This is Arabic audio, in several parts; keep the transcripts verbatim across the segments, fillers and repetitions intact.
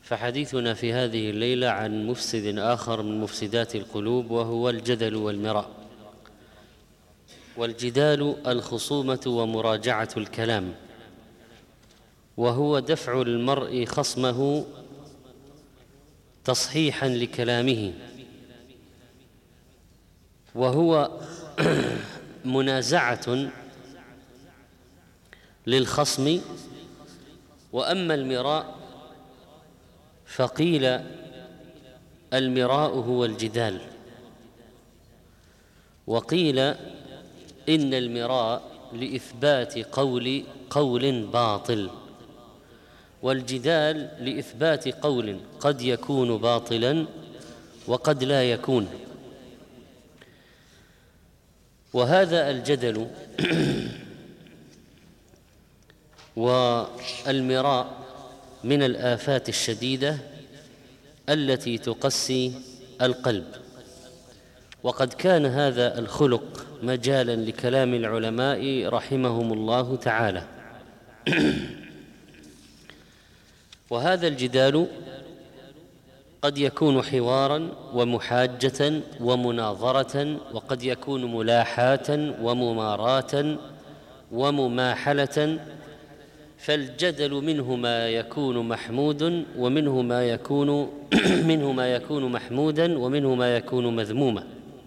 فحديثنا في هذه الليلة عن مفسد آخر من مفسدات القلوب، وهو الجدل والمراء. والجدال الخصومة ومراجعة الكلام، وهو دفع المرء خصمه تصحيحا لكلامه، وهو منازعة للخصم. وأما المراء فقيل المراء هو الجدال، وقيل إن المراء لإثبات قول قول باطل، والجدال لإثبات قول قد يكون باطلا وقد لا يكون. وهذا الجدل والمراء من الآفات الشديدة التي تقسي القلب، وقد كان هذا الخلق مجالا لكلام العلماء رحمهم الله تعالى. وهذا الجدال قد يكون حوارا ومحاجة ومناظرة، وقد يكون ملاحاة ومماراة ومماحلة. فالجدل منه ما يكون محمود ومنه ما يكون منه ما يكون محمودا ومنه ما يكون مذموما.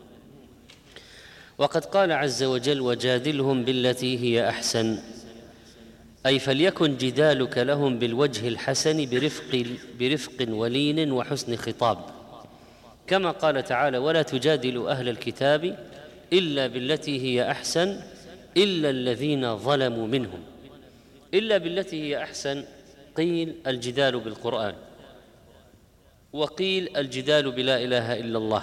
وقد قال عز وجل: وجادلهم بالتي هي أحسن، أي فليكن جدالك لهم بالوجه الحسن برفق, برفق ولين وحسن خطاب، كما قال تعالى: ولا تجادلوا أهل الكتاب إلا بالتي هي أحسن إلا الذين ظلموا منهم. إلا بالتي هي أحسن قيل الجدال بالقرآن، وقيل الجدال بلا إله إلا الله،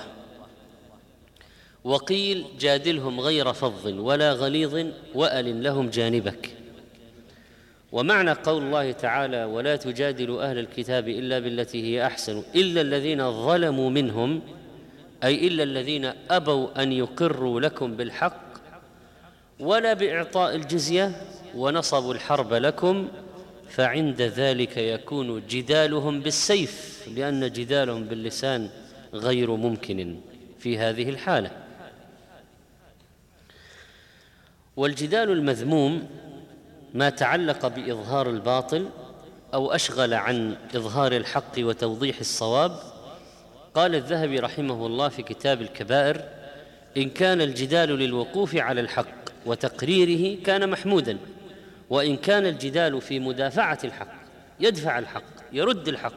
وقيل جادلهم غير فظ ولا غليظ وأل لهم جانبك. ومعنى قول الله تعالى: ولا تجادلوا أهل الكتاب إلا بالتي هي أحسن إلا الذين ظلموا منهم، أي إلا الذين أبوا أن يقروا لكم بالحق ولا بإعطاء الجزية ونصبوا الحرب لكم، فعند ذلك يكون جدالهم بالسيف، لأن جدالهم باللسان غير ممكن في هذه الحالة. والجدال المذموم ما تعلق بإظهار الباطل أو أشغل عن إظهار الحق وتوضيح الصواب. قال الذهبي رحمه الله في كتاب الكبائر: إن كان الجدال للوقوف على الحق وتقريره كان محمودا، وإن كان الجدال في مدافعة الحق يدفع الحق يرد الحق،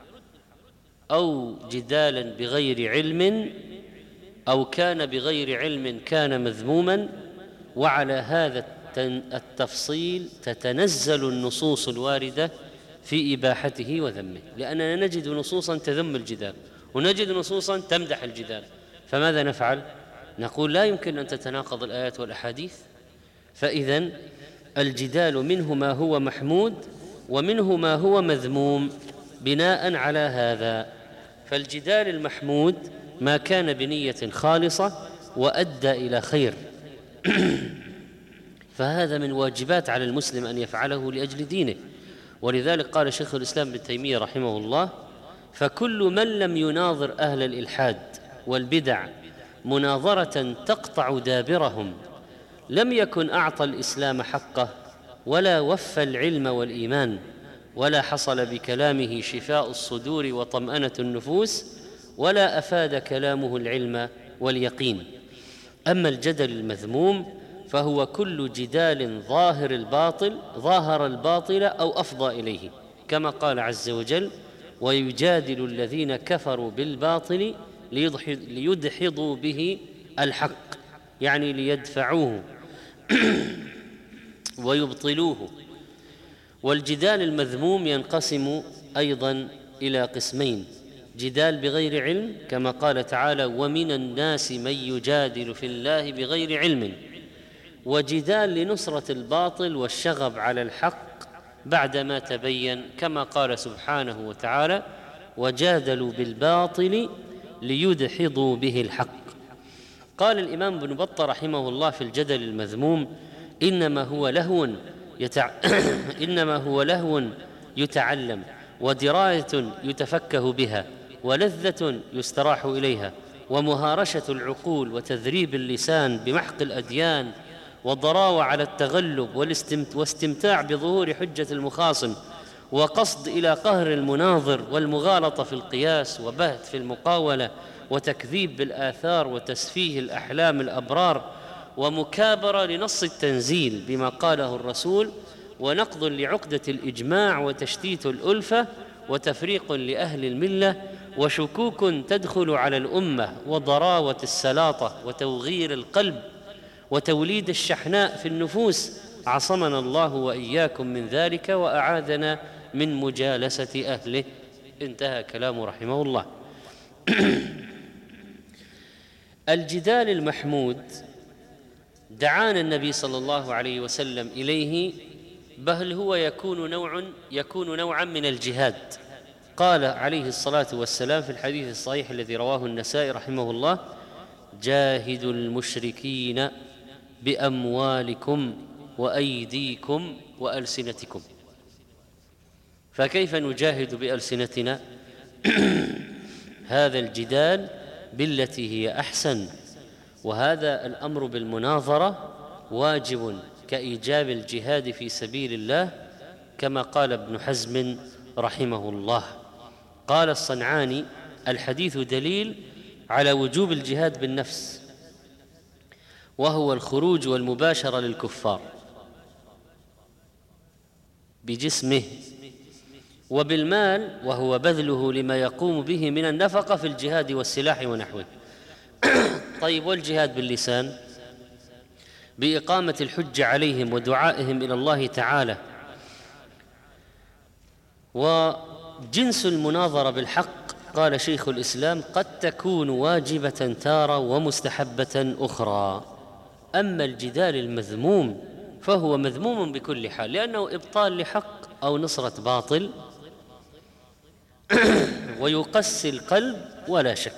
أو جدالا بغير علم أو كان بغير علم كان مذموما. وعلى هذا التفصيل تتنزل النصوص الواردة في إباحته وذمه، لأننا نجد نصوصا تذم الجدال ونجد نصوصا تمدح الجدال، فماذا نفعل؟ نقول لا يمكن أن تتناقض الآيات والأحاديث. فإذن الجدال منه ما هو محمود ومنه ما هو مذموم بناء على هذا. فالجدال المحمود ما كان بنية خالصة وأدى إلى خير، فهذا من واجبات على المسلم أن يفعله لأجل دينه. ولذلك قال شيخ الإسلام ابن تيمية رحمه الله: فكل من لم يناظر أهل الإلحاد والبدع مناظرة تقطع دابرهم لم يكن أعطى الإسلام حقه، ولا وفى العلم والإيمان، ولا حصل بكلامه شفاء الصدور وطمأنة النفوس، ولا أفاد كلامه العلم واليقين. أما الجدل المذموم فهو كل جدال ظاهر الباطل ظاهر الباطل أو أفضى إليه، كما قال عز وجل: ويجادل الذين كفروا بالباطل ليدحضوا به الحق، يعني ليدفعوه ويبطلوه. والجدال المذموم ينقسم أيضا إلى قسمين: جدال بغير علم، كما قال تعالى: ومن الناس من يجادل في الله بغير علم، وجدال لنصرة الباطل والشغب على الحق بعدما تبين، كما قال سبحانه وتعالى: وجادلوا بالباطل ليدحضوا به الحق. قال الإمام ابن بطة رحمه الله في الجدل المذموم: إنما هو لهو يتع... إنما هو لهو يتعلم ودراية يتفكه بها، ولذة يستراح إليها، ومهارشة العقول، وتذريب اللسان بمحق الأديان، وضراوة على التغلب، واستمتاع بظهور حجة المخاصم، وقصد إلى قهر المناظر، والمغالطة في القياس، وبهت في المقاولة، وتكذيب بالآثار، وتسفيه الأحلام الأبرار، ومكابرة لنص التنزيل بما قاله الرسول، ونقض لعقدة الإجماع، وتشتيت الألفة، وتفريق لأهل الملة، وشكوك تدخل على الأمة، وضراوة السلاطة، وتوغير القلب، وتوليد الشحناء في النفوس. عصمنا الله وإياكم من ذلك، وأعاذنا من مجالسة أهله. انتهى كلامه رحمه الله. الجدال المحمود دعانا النبي صلى الله عليه وسلم إليه، بل هو يكون نوع يكون نوعا من الجهاد. قال عليه الصلاة والسلام في الحديث الصحيح الذي رواه النسائي رحمه الله: جاهدوا المشركين بأموالكم وأيديكم وألسنتكم. فكيف نجاهد بألسنتنا؟ هذا الجدال بالتي هي أحسن، وهذا الأمر بالمناظرة واجب كإيجاب الجهاد في سبيل الله، كما قال ابن حزم رحمه الله. قال الصنعاني: الحديث دليل على وجوب الجهاد بالنفس، وهو الخروج والمباشرة للكفار بجسمه، وبالمال، وهو بذله لما يقوم به من النفقة في الجهاد والسلاح ونحوه. طيب، والجهاد باللسان؟ بإقامة الحج عليهم ودعائهم إلى الله تعالى. وجنس المناظرة بالحق، قال شيخ الإسلام: قد تكون واجبة تارة ومستحبة أخرى. أما الجدال المذموم فهو مذموم بكل حال، لأنه إبطال لحق أو نصرة باطل، ويقسي القلب ولا شك.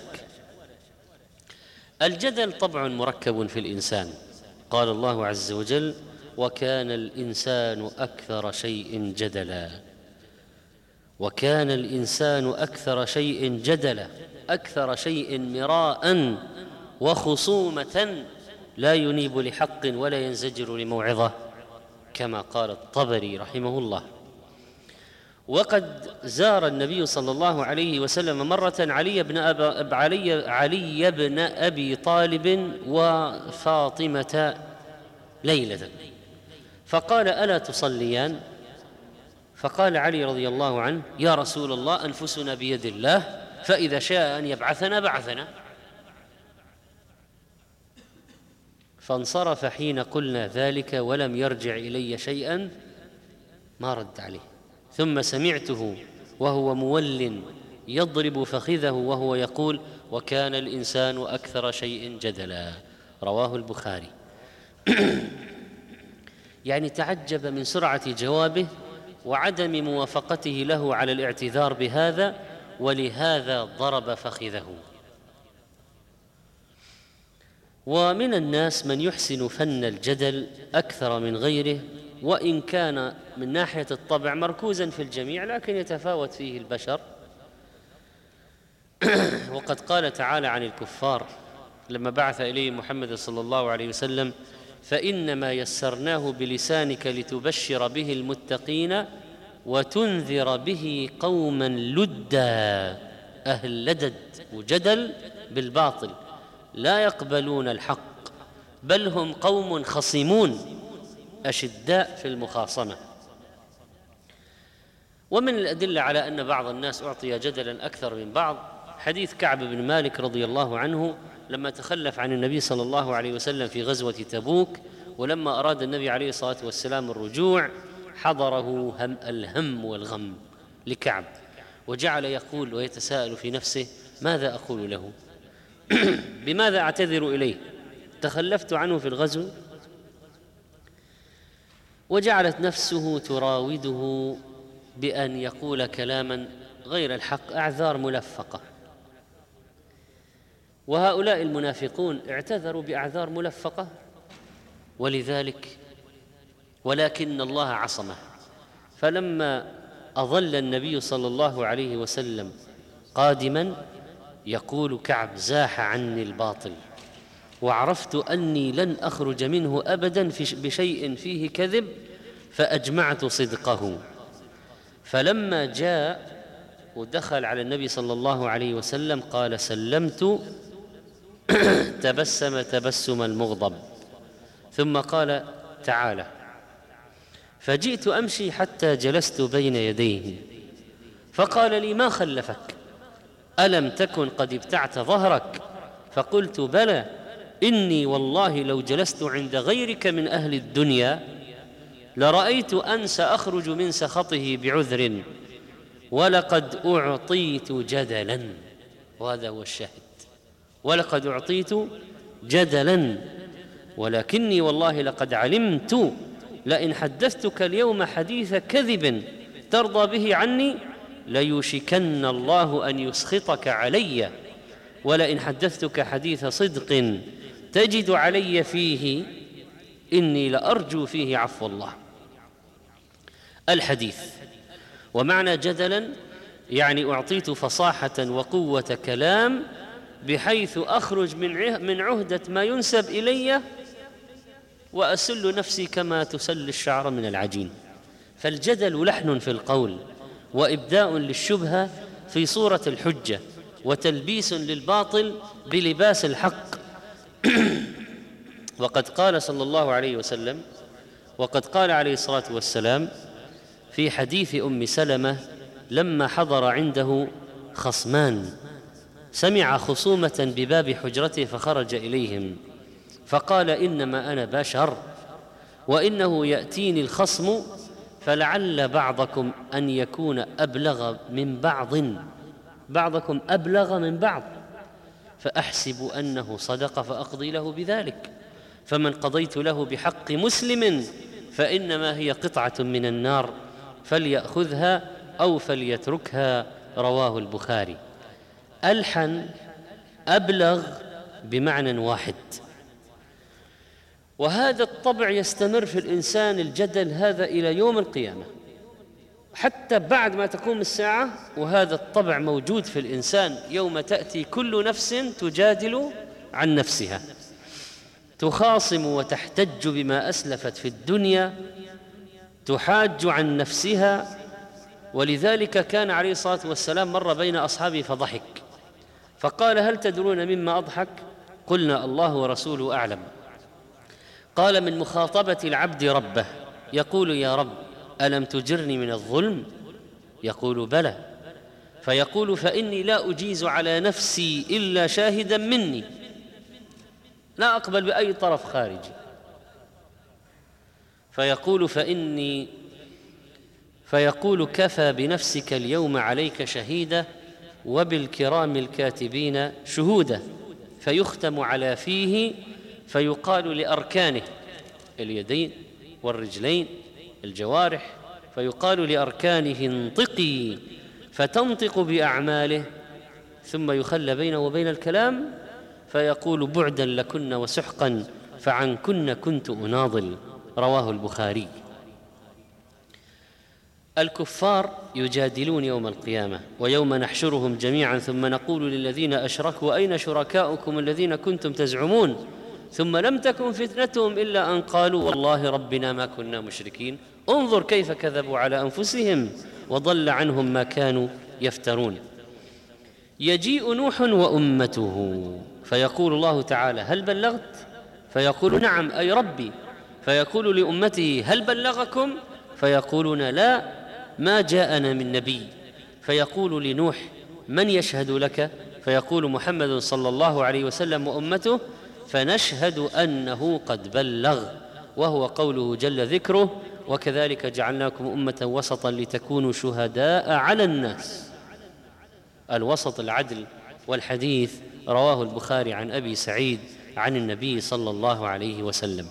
الجدل طبع مركب في الإنسان. قال الله عز وجل: وكان الإنسان أكثر شيء جدلا. وكان الإنسان أكثر شيء جدلا، أكثر شيء مراء وخصومة، لا ينيب لحق ولا ينزجر لموعظة، كما قال الطبري رحمه الله. وقد زار النبي صلى الله عليه وسلم مرة علي بن أبا علي, علي بن أبي طالب وفاطمة ليلة، فقال: ألا تصليان؟ فقال علي رضي الله عنه: يا رسول الله، أنفسنا بيد الله، فإذا شاء أن يبعثنا بعثنا. فانصرف حين قلنا ذلك، ولم يرجع إلي شيئا، ما رد عليه. ثم سمعته وهو مول يضرب فخذه وهو يقول: وكان الإنسان أكثر شيء جدلا. رواه البخاري. يعني تعجب من سرعة جوابه وعدم موافقته له على الاعتذار بهذا، ولهذا ضرب فخذه. ومن الناس من يحسن فن الجدل أكثر من غيره، وإن كان من ناحية الطبع مركوزا في الجميع، لكن يتفاوت فيه البشر. وقد قال تعالى عن الكفار لما بعث إليه محمد صلى الله عليه وسلم: فإنما يسرناه بلسانك لتبشر به المتقين وتنذر به قوما لدا. أهل لدد وجدل بالباطل، لا يقبلون الحق، بل هم قوم خصمون أشداء في المخاصمة. ومن الأدلة على أن بعض الناس أعطي جدلا أكثر من بعض حديث كعب بن مالك رضي الله عنه لما تخلف عن النبي صلى الله عليه وسلم في غزوة تبوك، ولما أراد النبي عليه الصلاة والسلام الرجوع حضره هم الهم والغم لكعب، وجعل يقول ويتساءل في نفسه: ماذا أقول له؟ بماذا أعتذر إليه؟ تخلفت عنه في الغزو. وجعلت نفسه تراوده بأن يقول كلاما غير الحق، أعذار ملفقة. وهؤلاء المنافقون اعتذروا بأعذار ملفقة، ولذلك ولكن الله عصمه. فلما أظل النبي صلى الله عليه وسلم قادما يقول كعب: زاح عني الباطل وعرفت أني لن أخرج منه أبدا بشيء فيه كذب، فأجمعت صدقه. فلما جاء ودخل على النبي صلى الله عليه وسلم قال: سلمت، تبسم تبسم المغضب، ثم قال: تعالى. فجئت أمشي حتى جلست بين يديه، فقال لي: ما خلفك؟ ألم تكن قد ابتعت ظهرك؟ فقلت: بلى، إني والله لو جلست عند غيرك من أهل الدنيا لرأيت أن سأخرج من سخطه بعذر، ولقد أعطيت جدلا. وهذا هو الشاهد: ولقد أعطيت جدلا، ولكني والله لقد علمت لئن حدثتك اليوم حديث كذب ترضى به عني ليوشكن الله أن يسخطك علي، ولئن حدثتك حديث صدق تجد علي فيه إني لأرجو فيه عفو الله. الحديث. ومعنى جدلا يعني أعطيت فصاحة وقوة كلام بحيث أخرج من عهدة ما ينسب إلي وأسل نفسي كما تسل الشعر من العجين. فالجدل لحن في القول، وإبداء للشبهة في صورة الحجة، وتلبيس للباطل بلباس الحق. وقد قال صلى الله عليه وسلم، وقد قال عليه الصلاة والسلام في حديث أم سلمة لما حضر عنده خصمان، سمع خصومة بباب حجرته فخرج إليهم فقال: إنما أنا بشر وإنه يأتيني الخصم فلعل بعضكم أن يكون أبلغ من بعض بعضكم أبلغ من بعض، فأحسب أنه صدق فأقضي له بذلك، فمن قضيت له بحق مسلم فإنما هي قطعة من النار فليأخذها أو فليتركها. رواه البخاري. ألحن أبلغ بمعنى واحد، وهذا الطبع يستمر في الإنسان الجدل هذا إلى يوم القيامة، حتى بعد ما تقوم الساعة، وهذا الطبع موجود في الإنسان يوم تأتي كل نفس تجادل عن نفسها، تخاصم وتحتج بما أسلفت في الدنيا، تحاج عن نفسها. ولذلك كان عليه الصلاة والسلام مر بين أصحابه فضحك فقال: هل تدرون مما أضحك؟ قلنا: الله ورسوله أعلم. قال: من مخاطبة العبد ربه يقول: يا رب ألم تجرني من الظلم؟ يقول: بلى. فيقول: فإني لا أجيز على نفسي إلا شاهدا مني، لا أقبل بأي طرف خارجي. فيقول: فإني فيقول: كفى بنفسك اليوم عليك شهيدا وبالكرام الكاتبين شهودا. فيختم على فيه فيقال لأركانه، اليدين والرجلين الجوارح، فيقال لأركانه: انطقي، فتنطق بأعماله، ثم يخلى بينه وبين الكلام فيقول: بعدا لكن وسحقا فعنكن كنت أناضل. رواه البخاري. الكفار يجادلون يوم القيامة: ويوم نحشرهم جميعا ثم نقول للذين أشركوا أين شركاؤكم الذين كنتم تزعمون ثم لم تكن فتنتهم إلا أن قالوا والله ربنا ما كنا مشركين. انظر كيف كذبوا على أنفسهم وضل عنهم ما كانوا يفترون. يجيء نوح وأمته فيقول الله تعالى: هل بلغت؟ فيقول: نعم أي ربي. فيقول لأمته: هل بلغكم؟ فيقولون: لا، ما جاءنا من نبي. فيقول لنوح: من يشهد لك؟ فيقول: محمد صلى الله عليه وسلم وأمته، فنشهد أنه قد بلغ، وهو قوله جل ذكره: وكذلك جعلناكم أمة وسطا لتكونوا شهداء على الناس. الوسط العدل. والحديث رواه البخاري عن أبي سعيد عن النبي صلى الله عليه وسلم.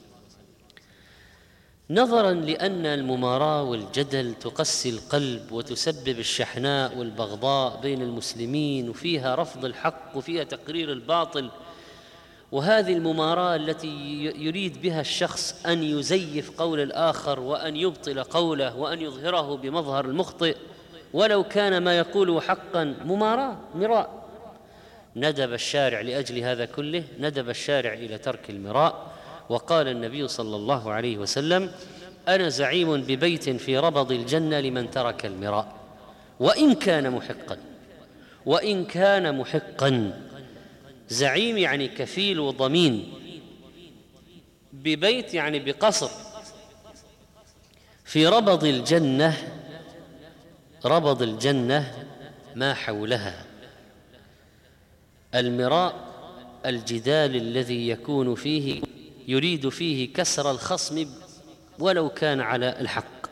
نظراً لأن المماراة والجدل تقسي القلب وتسبب الشحناء والبغضاء بين المسلمين، وفيها رفض الحق وفيها تقرير الباطل، وهذه المماراة التي يريد بها الشخص أن يزيف قول الآخر وأن يبطل قوله وأن يظهره بمظهر المخطئ ولو كان ما يقوله حقا، مماراة مراء. ندب الشارع لأجل هذا كله، ندب الشارع إلى ترك المراء، وقال النبي صلى الله عليه وسلم: أنا زعيم ببيت في ربض الجنة لمن ترك المراء وإن كان محقا. وإن كان محقا، زعيم يعني كفيل وضمين، ببيت يعني بقصر في ربض الجنة. ربض الجنة ما حولها. المراء الجدال الذي يكون فيه يريد فيه كسر الخصم ولو كان على الحق،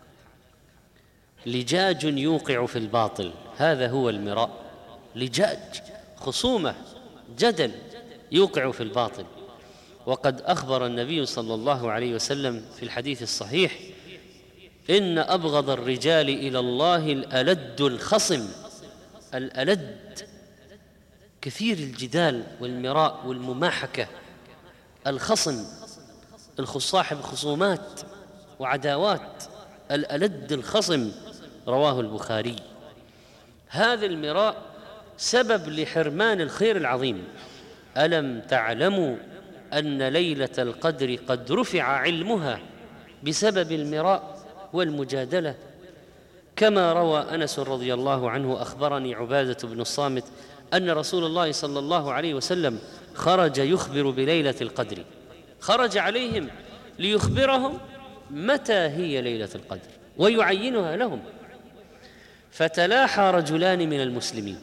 لجاج يوقع في الباطل، هذا هو المراء. لجاج، خصومة، جدل يوقع في الباطل. وقد أخبر النبي صلى الله عليه وسلم في الحديث الصحيح: إن أبغض الرجال إلى الله الألد الخصم. الألد كثير الجدال والمراء والمماحكة، الخصم صاحب خصومات وعداوات، الألد الخصم، رواه البخاري. هذا المراء سبب لحرمان الخير العظيم. ألم تعلموا أن ليلة القدر قد رفع علمها بسبب المراء والمجادلة؟ كما روى أنس رضي الله عنه: أخبرني عبادة بن الصامت أن رسول الله صلى الله عليه وسلم خرج يخبر بليلة القدر، خرج عليهم ليخبرهم متى هي ليلة القدر ويعينها لهم. فتلاحى رجلان من المسلمين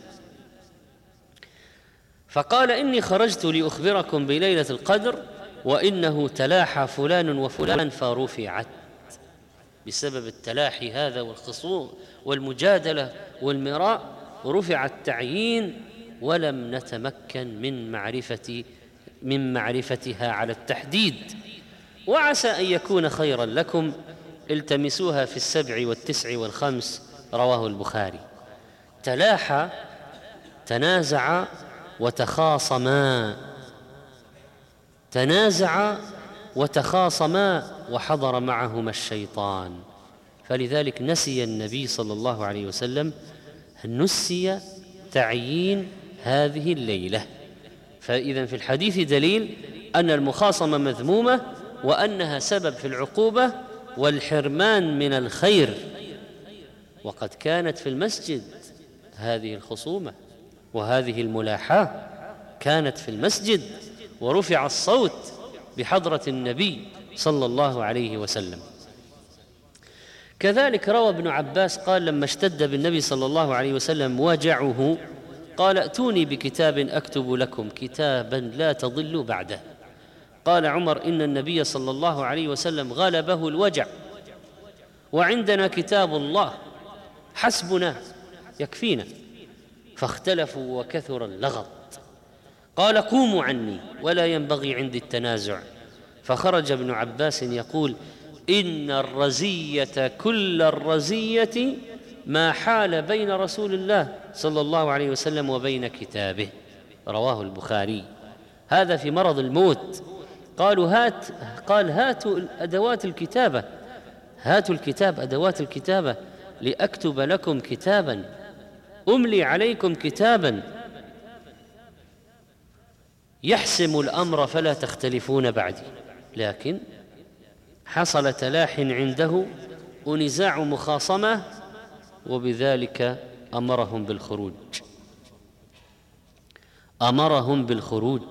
فقال: إني خرجت لأخبركم بليلة القدر وإنه تلاحى فلان وفلان فرفعت. بسبب التلاحي هذا والخصوم والمجادلة والمراء رفع التعيين ولم نتمكن من معرفة من معرفتها على التحديد. وعسى أن يكون خيرا لكم، التمسوها في السبع والتسع والخمس، رواه البخاري. تلاحى، تنازع وتخاصما، تنازع وتخاصما وحضر معهما الشيطان. فلذلك نسي النبي صلى الله عليه وسلم، نسي تعيين هذه الليلة. فإذا في الحديث دليل أن المخاصمة مذمومة وأنها سبب في العقوبة والحرمان من الخير. وقد كانت في المسجد هذه الخصومة وهذه الملاحاة، كانت في المسجد ورفع الصوت بحضرة النبي صلى الله عليه وسلم. كذلك روى ابن عباس قال: لما اشتد بالنبي صلى الله عليه وسلم وجعه قال: ائتوني بكتاب أكتب لكم كتابا لا تضلوا بعده. قال عمر: إن النبي صلى الله عليه وسلم غلبه الوجع وعندنا كتاب الله حسبنا يكفينا. فاختلفوا وكثر اللغط. قال: قوموا عني ولا ينبغي عندي التنازع. فخرج ابن عباس يقول: إن الرزية كل الرزية ما حال بين رسول الله صلى الله عليه وسلم وبين كتابه، رواه البخاري. هذا في مرض الموت. قالوا هات قال هاتوا أدوات الكتابة، هاتوا الكتاب، أدوات الكتابة، لأكتب لكم كتابا، أملي عليكم كتابا يحسم الأمر فلا تختلفون بعدي. لكن حصل تلاح عنده ونزاع مخاصمة، وبذلك أمرهم بالخروج أمرهم بالخروج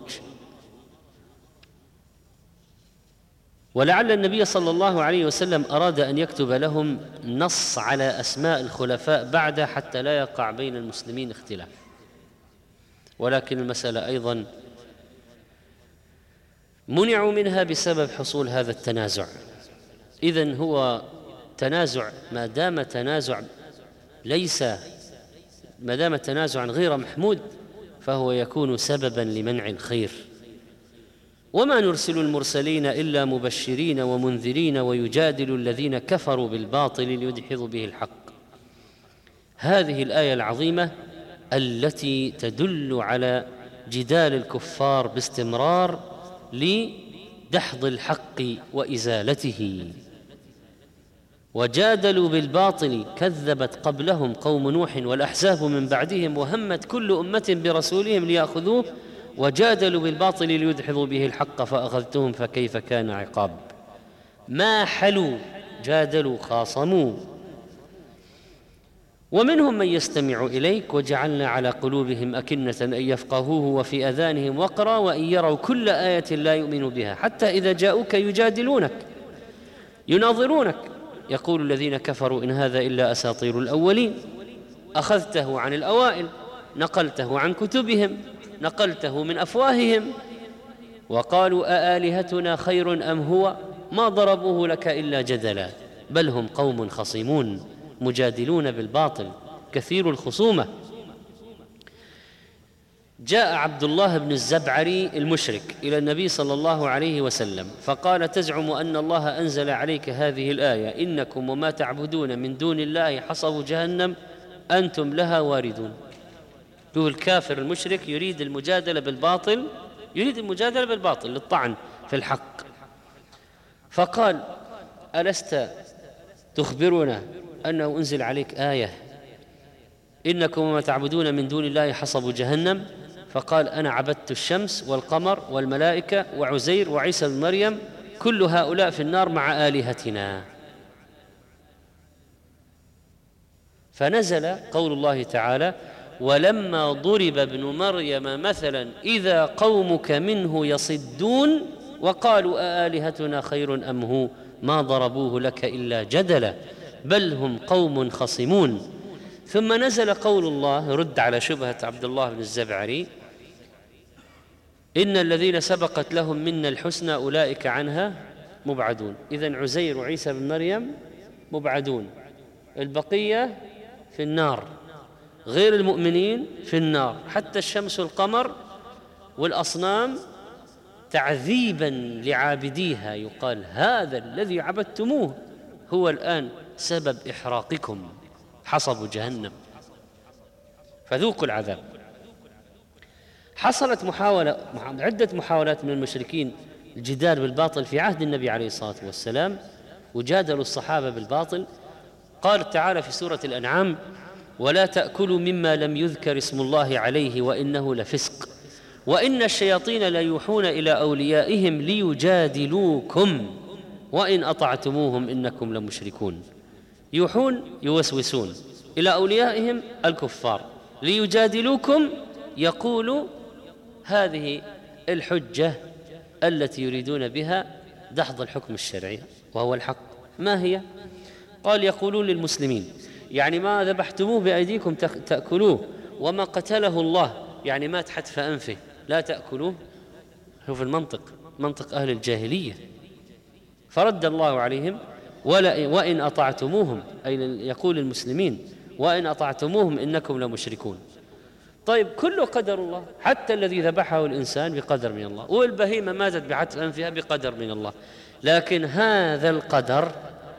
ولعل النبي صلى الله عليه وسلم أراد أن يكتب لهم نص على أسماء الخلفاء بعد، حتى لا يقع بين المسلمين اختلاف. ولكن المسألة أيضا منعوا منها بسبب حصول هذا التنازع. إذن هو تنازع، ما دام تنازع ليس ما دام تنازعا غير محمود فهو يكون سببا لمنع الخير. وما نرسل المرسلين إلا مبشرين ومنذرين ويجادل الذين كفروا بالباطل ليدحضوا به الحق. هذه الآية العظيمة التي تدل على جدال الكفار باستمرار لدحض الحق وإزالته. وجادلوا بالباطل، كذبت قبلهم قوم نوح والأحزاب من بعدهم، وهمت كل أمة برسولهم ليأخذوه، وجادلوا بالباطل ليدحضوا به الحق فأخذتهم فكيف كان عقاب. ما حلوا، جادلوا، خاصموا. ومنهم من يستمع إليك وجعلنا على قلوبهم أكنة أن يفقهوه وفي أذانهم وقرا وإن يروا كل آية لا يؤمنوا بها حتى إذا جاءوك يجادلونك يناظرونك يقول الذين كفروا إن هذا إلا أساطير الأولين. أخذته عن الأوائل، نقلته عن كتبهم، نقلته من أفواههم. وقالوا أآلهتنا خير أم هو ما ضربوه لك إلا جدلا بل هم قوم خصمون مجادلون بالباطل كثير الخصومة. جاء عبد الله بن الزبعري المشرك إلى النبي صلى الله عليه وسلم فقال تزعم أن الله أنزل عليك هذه الآية إنكم وما تعبدون من دون الله حصب جهنم أنتم لها واردون. هو الكافر المشرك يريد المجادلة بالباطل، يريد المجادلة بالباطل للطعن في الحق. فقال ألست تخبرنا أنه أنزل عليك آية إنكم وما تعبدون من دون الله حصب جهنم؟ فقال أنا عبدت الشمس والقمر والملائكة وعزير وعيسى بن مريم كل هؤلاء في النار مع آلهتنا. فنزل قول الله تعالى ولما ضرب ابن مريم مثلا إذا قومك منه يصدون وقالوا أآلهتنا خير أم هو ما ضربوه لك إلا جدلا بل هم قوم خصمون. ثم نزل قول الله رد على شبهة عبد الله بن الزبعري إن الذين سبقت لهم منا الحسنى أولئك عنها مبعدون. إذن عزير وعيسى بن مريم مبعدون، البقية في النار، غير المؤمنين في النار، حتى الشمس والقمر والأصنام تعذيبا لعابديها يقال هذا الذي عبدتموه هو الآن سبب إحراقكم حصب جهنم فذوقوا العذاب. حصلت محاولة عدة محاولات من المشركين الجدال بالباطل في عهد النبي عليه الصلاة والسلام وجادلوا الصحابة بالباطل. قال تعالى في سورة الأنعام ولا تأكلوا مما لم يذكر اسم الله عليه وإنه لفسق وإن الشياطين ليوحون إلى أوليائهم ليجادلوكم وإن أطعتموهم إنكم لمشركون. يوحون يوسوسون إلى أوليائهم الكفار ليجادلوكم، يقول هذه الحجة التي يريدون بها دحض الحكم الشرعي وهو الحق. ما هي؟ قال يقولون للمسلمين يعني ما ذبحتموه بأيديكم تأكلوه وما قتله الله يعني مات حتف أنفه لا تأكلوه. شوف المنطق، منطق أهل الجاهلية. فرد الله عليهم وإن أطعتموهم أي يقول المسلمين وإن أطعتموهم إنكم لمشركون. طيب كله قدر الله، حتى الذي ذبحه الإنسان بقدر من الله والبهيمة ماتت بحتف أنفها بقدر من الله. لكن هذا القدر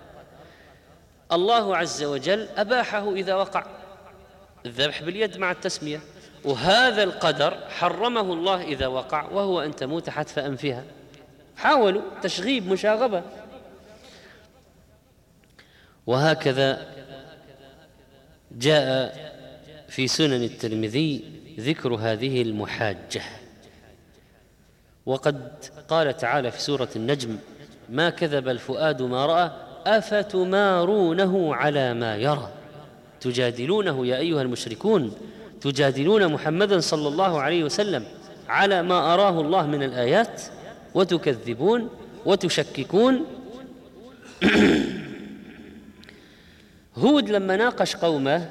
الله عز وجل أباحه إذا وقع الذبح باليد مع التسمية، وهذا القدر حرمه الله إذا وقع وهو أن تموت حتف أنفها. حاولوا تشغيب مشاغبة. وهكذا جاء في سنن الترمذي ذكر هذه المحاجة. وقد قال تعالى في سورة النجم ما كذب الفؤاد ما رأى أفتمارونه على ما يرى. تجادلونه يا أيها المشركون، تجادلون محمدا صلى الله عليه وسلم على ما أراه الله من الآيات وتكذبون وتشككون. هود لما ناقش قومه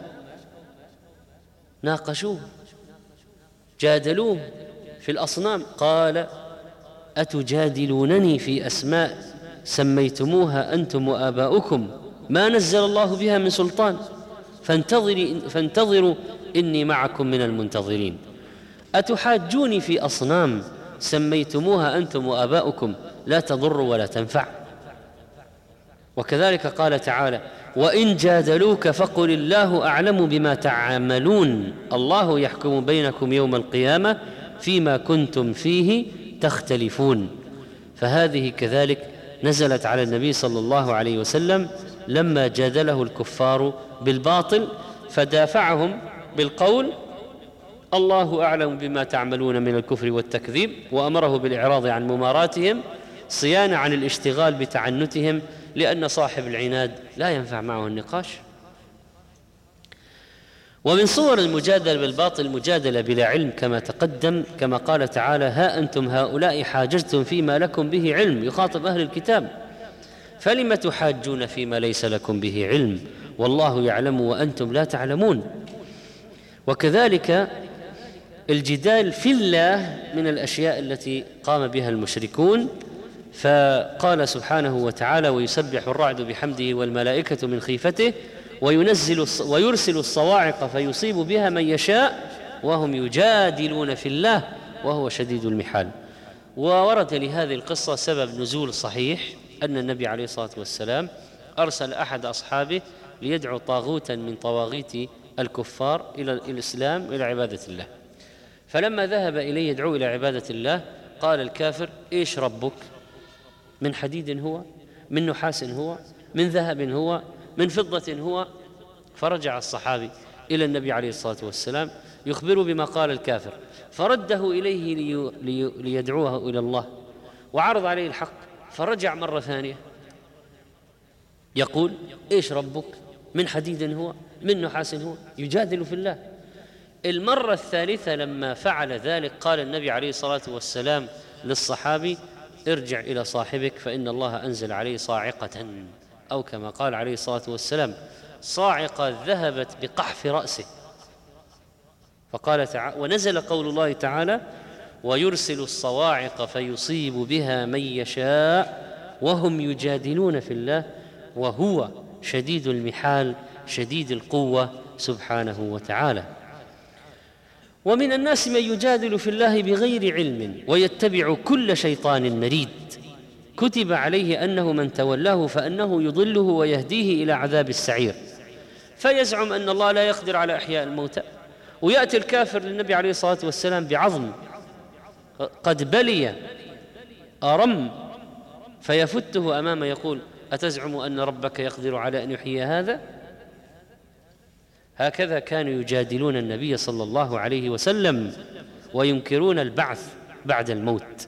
ناقشوه جادلوه في الأصنام قال أتجادلونني في أسماء سميتموها أنتم وآباؤكم ما نزل الله بها من سلطان فانتظروا إني معكم من المنتظرين. أتحاجوني في أصنام سميتموها أنتم وآباؤكم لا تضر ولا تنفع. وكذلك قال تعالى وإن جادلوك فقل الله أعلم بما تعملون الله يحكم بينكم يوم القيامة فيما كنتم فيه تختلفون. فهذه كذلك نزلت على النبي صلى الله عليه وسلم لما جادله الكفار بالباطل فدافعهم بالقول الله أعلم بما تعملون من الكفر والتكذيب، وأمره بالإعراض عن مماراتهم صيانة عن الاشتغال بتعنتهم، لأن صاحب العناد لا ينفع معه النقاش. ومن صور المجادلة بالباطل المجادلة بلا علم كما تقدم، كما قال تعالى ها أنتم هؤلاء حاججتم فيما لكم به علم، يخاطب أهل الكتاب، فلم تحاجون فيما ليس لكم به علم والله يعلم وأنتم لا تعلمون. وكذلك الجدال في الله من الأشياء التي قام بها المشركون، فقال سبحانه وتعالى ويسبح الرعد بحمده والملائكة من خيفته وينزل ويرسل الصواعق فيصيب بها من يشاء وهم يجادلون في الله وهو شديد المحال. وورد لهذه القصة سبب نزول صحيح أن النبي عليه الصلاة والسلام أرسل أحد أصحابه ليدعو طاغوتا من طواغيت الكفار إلى الإسلام إلى عبادة الله، فلما ذهب إليه يدعو إلى عبادة الله قال الكافر إيش ربك؟ من حديد هو؟ من نحاس هو؟ من ذهب هو؟ من فضة هو؟ فرجع الصحابي إلى النبي عليه الصلاة والسلام يخبره بما قال الكافر، فرده إليه لي لي ليدعوه إلى الله وعرض عليه الحق، فرجع مرة ثانية يقول إيش ربك؟ من حديد هو؟ من نحاس هو؟ يجادل في الله. المرة الثالثة لما فعل ذلك قال النبي عليه الصلاة والسلام للصحابي ارجع إلى صاحبك فإن الله أنزل عليه صاعقة، أو كما قال عليه الصلاة والسلام صاعقة ذهبت بقحف رأسه. فقال تعالى ونزل قول الله تعالى ويرسل الصواعق فيصيب بها من يشاء وهم يجادلون في الله وهو شديد المحال شديد القوة سبحانه وتعالى. ومن الناس من يجادل في الله بغير علم ويتبع كل شيطان مريد كتب عليه أنه من تولاه فأنه يضله ويهديه إلى عذاب السعير، فيزعم أن الله لا يقدر على إحياء الموتى، ويأتي الكافر للنبي عليه الصلاة والسلام بعظم قد بلي أرم فيفته أمامه يقول أتزعم أن ربك يقدر على أن يحيي هذا؟ هكذا كانوا يجادلون النبي صلى الله عليه وسلم وينكرون البعث بعد الموت.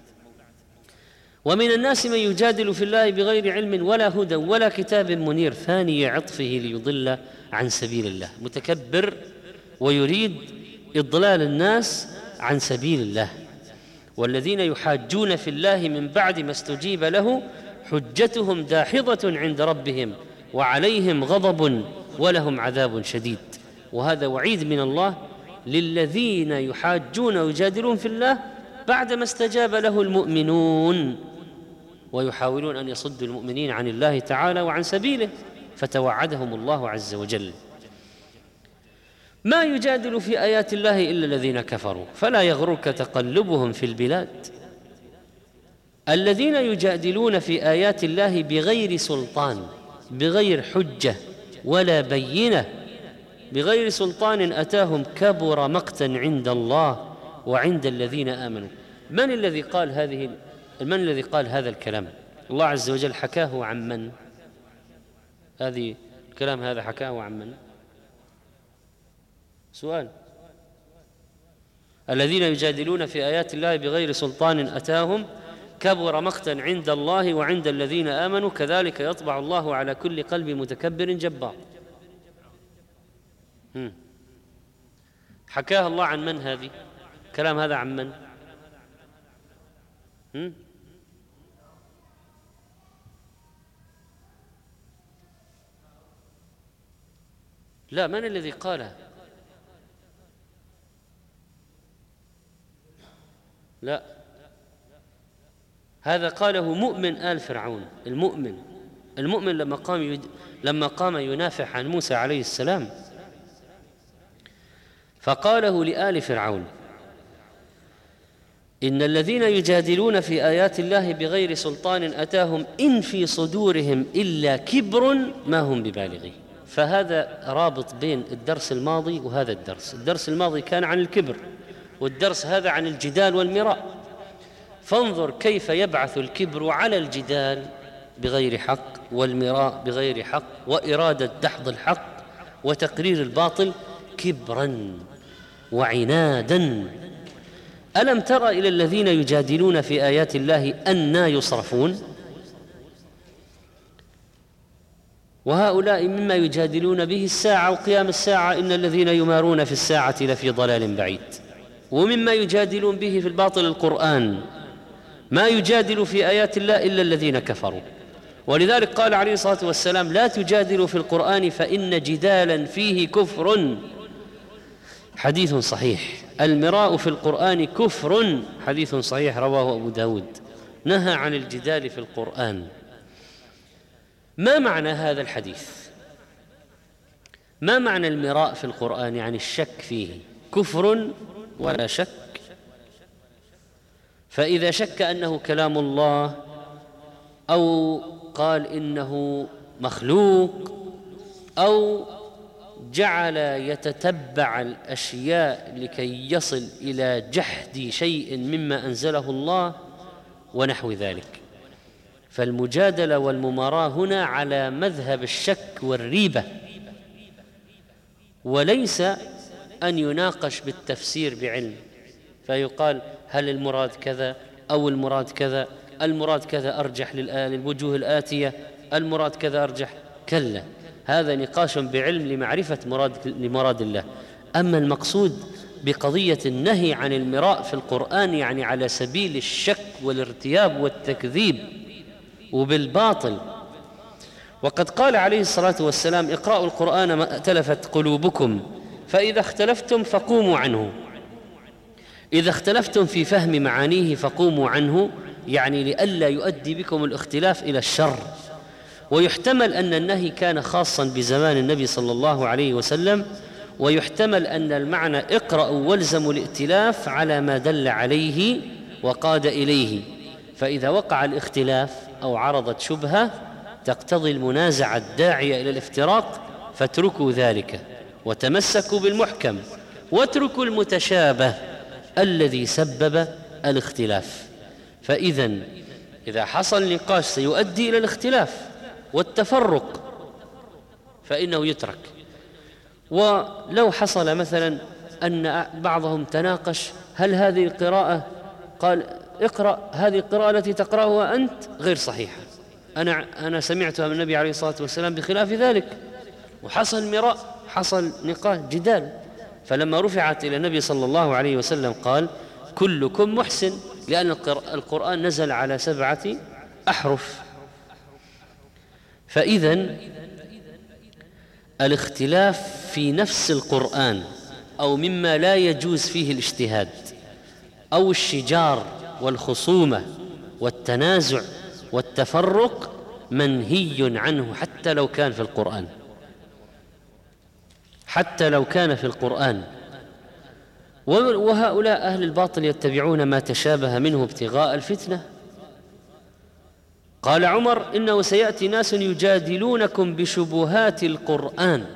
ومن الناس من يجادل في الله بغير علم ولا هدى ولا كتاب منير ثاني عطفه ليضل عن سبيل الله، متكبر ويريد إضلال الناس عن سبيل الله. والذين يحاجون في الله من بعد ما استجيب له حجتهم داحضة عند ربهم وعليهم غضب ولهم عذاب شديد. وهذا وعيد من الله للذين يحاجون ويجادلون في الله بعدما استجاب له المؤمنون ويحاولون أن يصدوا المؤمنين عن الله تعالى وعن سبيله، فتوعدهم الله عز وجل. ما يجادل في آيات الله إلا الذين كفروا فلا يغرك تقلبهم في البلاد. الذين يجادلون في آيات الله بغير سلطان بغير حجة ولا بينة بغير سلطان أتاهم كبر مقتا عند الله وعند الذين آمنوا. من الذي قال هذه من الذي قال هذا الكلام؟ الله عز وجل حكاه عن من؟ هذه الكلام هذا حكاه عن من؟ سؤال. الذين يجادلون في آيات الله بغير سلطان أتاهم كبر مقتا عند الله وعند الذين آمنوا كذلك يطبع الله على كل قلب متكبر جبار. حكاه الله عن من هذه؟ كلام هذا عن من؟ هم؟ لا، من الذي قاله؟ لا، هذا قاله مؤمن آل فرعون. المؤمن المؤمن لما قام يد... لما قام ينافح عن موسى عليه السلام فقاله لآل فرعون إن الذين يجادلون في آيات الله بغير سلطان أتاهم إن في صدورهم إلا كبر ما هم ببالغيه. فهذا رابط بين الدرس الماضي وهذا الدرس. الدرس الماضي كان عن الكبر والدرس هذا عن الجدال والمراء. فانظر كيف يبعث الكبر على الجدال بغير حق والمراء بغير حق وإرادة دحض الحق وتقرير الباطل كبرا وعنادا. ألم تر إلى الذين يجادلون في آيات الله أنى يصرفون؟ وهؤلاء مما يجادلون به الساعة وقيام الساعة، إن الذين يمارون في الساعة لفي ضلال بعيد. ومما يجادلون به في الباطل القرآن، ما يجادل في آيات الله إلا الذين كفروا. ولذلك قال عليه الصلاة والسلام: لا تجادلوا في القرآن فإن جدالا فيه كفر. حديث صحيح. المراء في القرآن كفر، حديث صحيح رواه أبو داود. نهى عن الجدال في القرآن. ما معنى هذا الحديث؟ ما معنى المراء في القرآن؟ يعني الشك فيه كفر ولا شك. فإذا شك أنه كلام الله أو قال إنه مخلوق أو جعل يتتبع الأشياء لكي يصل إلى جحد شيء مما أنزله الله ونحو ذلك، فالمجادلة والمماراة هنا على مذهب الشك والريبة، وليس أن يناقش بالتفسير بعلم فيقال هل المراد كذا أو المراد كذا، المراد كذا أرجح للوجوه الآتية، المراد كذا أرجح. كلا، هذا نقاش بعلم لمعرفة مراد لمراد الله. أما المقصود بقضية النهي عن المراء في القرآن يعني على سبيل الشك والارتياب والتكذيب وبالباطل. وقد قال عليه الصلاة والسلام: اقرأوا القرآن ما ائتلفت قلوبكم، فإذا اختلفتم فقوموا عنه. إذا اختلفتم في فهم معانيه فقوموا عنه، يعني لئلا يؤدي بكم الاختلاف إلى الشر. ويحتمل أن النهي كان خاصا بزمان النبي صلى الله عليه وسلم، ويحتمل أن المعنى اقرأوا والزموا الائتلاف على ما دل عليه وقاد إليه، فإذا وقع الاختلاف أو عرضت شبهة تقتضي المنازعة الداعية إلى الافتراق فاتركوا ذلك وتمسكوا بالمحكم واتركوا المتشابه الذي سبب الاختلاف. فإذا إذا حصل نقاش سيؤدي إلى الاختلاف والتفرق فإنه يترك. ولو حصل مثلا أن بعضهم تناقش هل هذه القراءة، قال اقرأ هذه القراءة التي تقرأها أنت غير صحيحة، أنا أنا سمعتها من النبي عليه الصلاة والسلام بخلاف ذلك، وحصل مراء، حصل نقاش جدال. فلما رفعت إلى النبي صلى الله عليه وسلم قال: كلكم محسن، لأن القرآن نزل على سبعة أحرف. فإذن الاختلاف في نفس القرآن أو مما لا يجوز فيه الاجتهاد أو الشجار والخصومة والتنازع والتفرق منهي عنه حتى لو كان في القرآن، حتى لو كان في القرآن. وهؤلاء أهل الباطل يتبعون ما تشابه منه ابتغاء الفتنة. قال عمر: إنه سيأتي ناس يجادلونكم بشبهات القرآن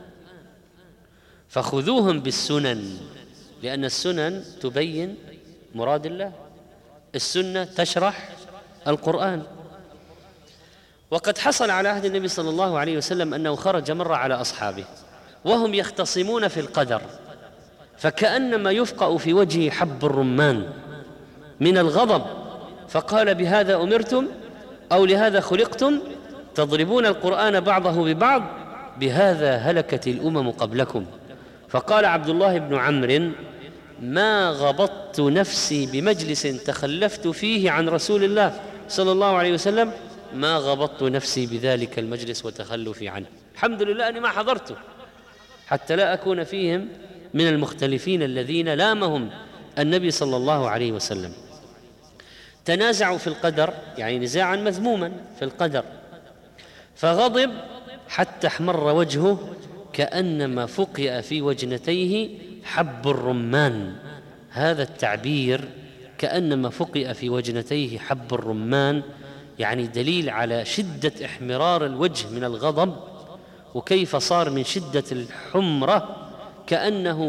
فخذوهم بالسنن، لأن السنن تبين مراد الله، السنة تشرح القرآن. وقد حصل على عهد النبي صلى الله عليه وسلم أنه خرج مرة على أصحابه وهم يختصمون في القدر، فكأنما يفقأ في وجهه حب الرمان من الغضب، فقال: بهذا أمرتم أو لهذا خلقتم تضربون القرآن بعضه ببعض، بهذا هلكت الأمم قبلكم. فقال عبد الله بن عمرو: ما غبطت نفسي بمجلس تخلفت فيه عن رسول الله صلى الله عليه وسلم ما غبطت نفسي بذلك المجلس وتخلفي عنه. الحمد لله أني ما حضرته حتى لا أكون فيهم من المختلفين الذين لامهم النبي صلى الله عليه وسلم. تنازعوا في القدر، يعني نزاعا مذموما في القدر، فغضب حتى احمر وجهه كأنما فقئ في وجنتيه حب الرمان. هذا التعبير كأنما فقئ في وجنتيه حب الرمان يعني دليل على شدة احمرار الوجه من الغضب، وكيف صار من شدة الحمرة كأنه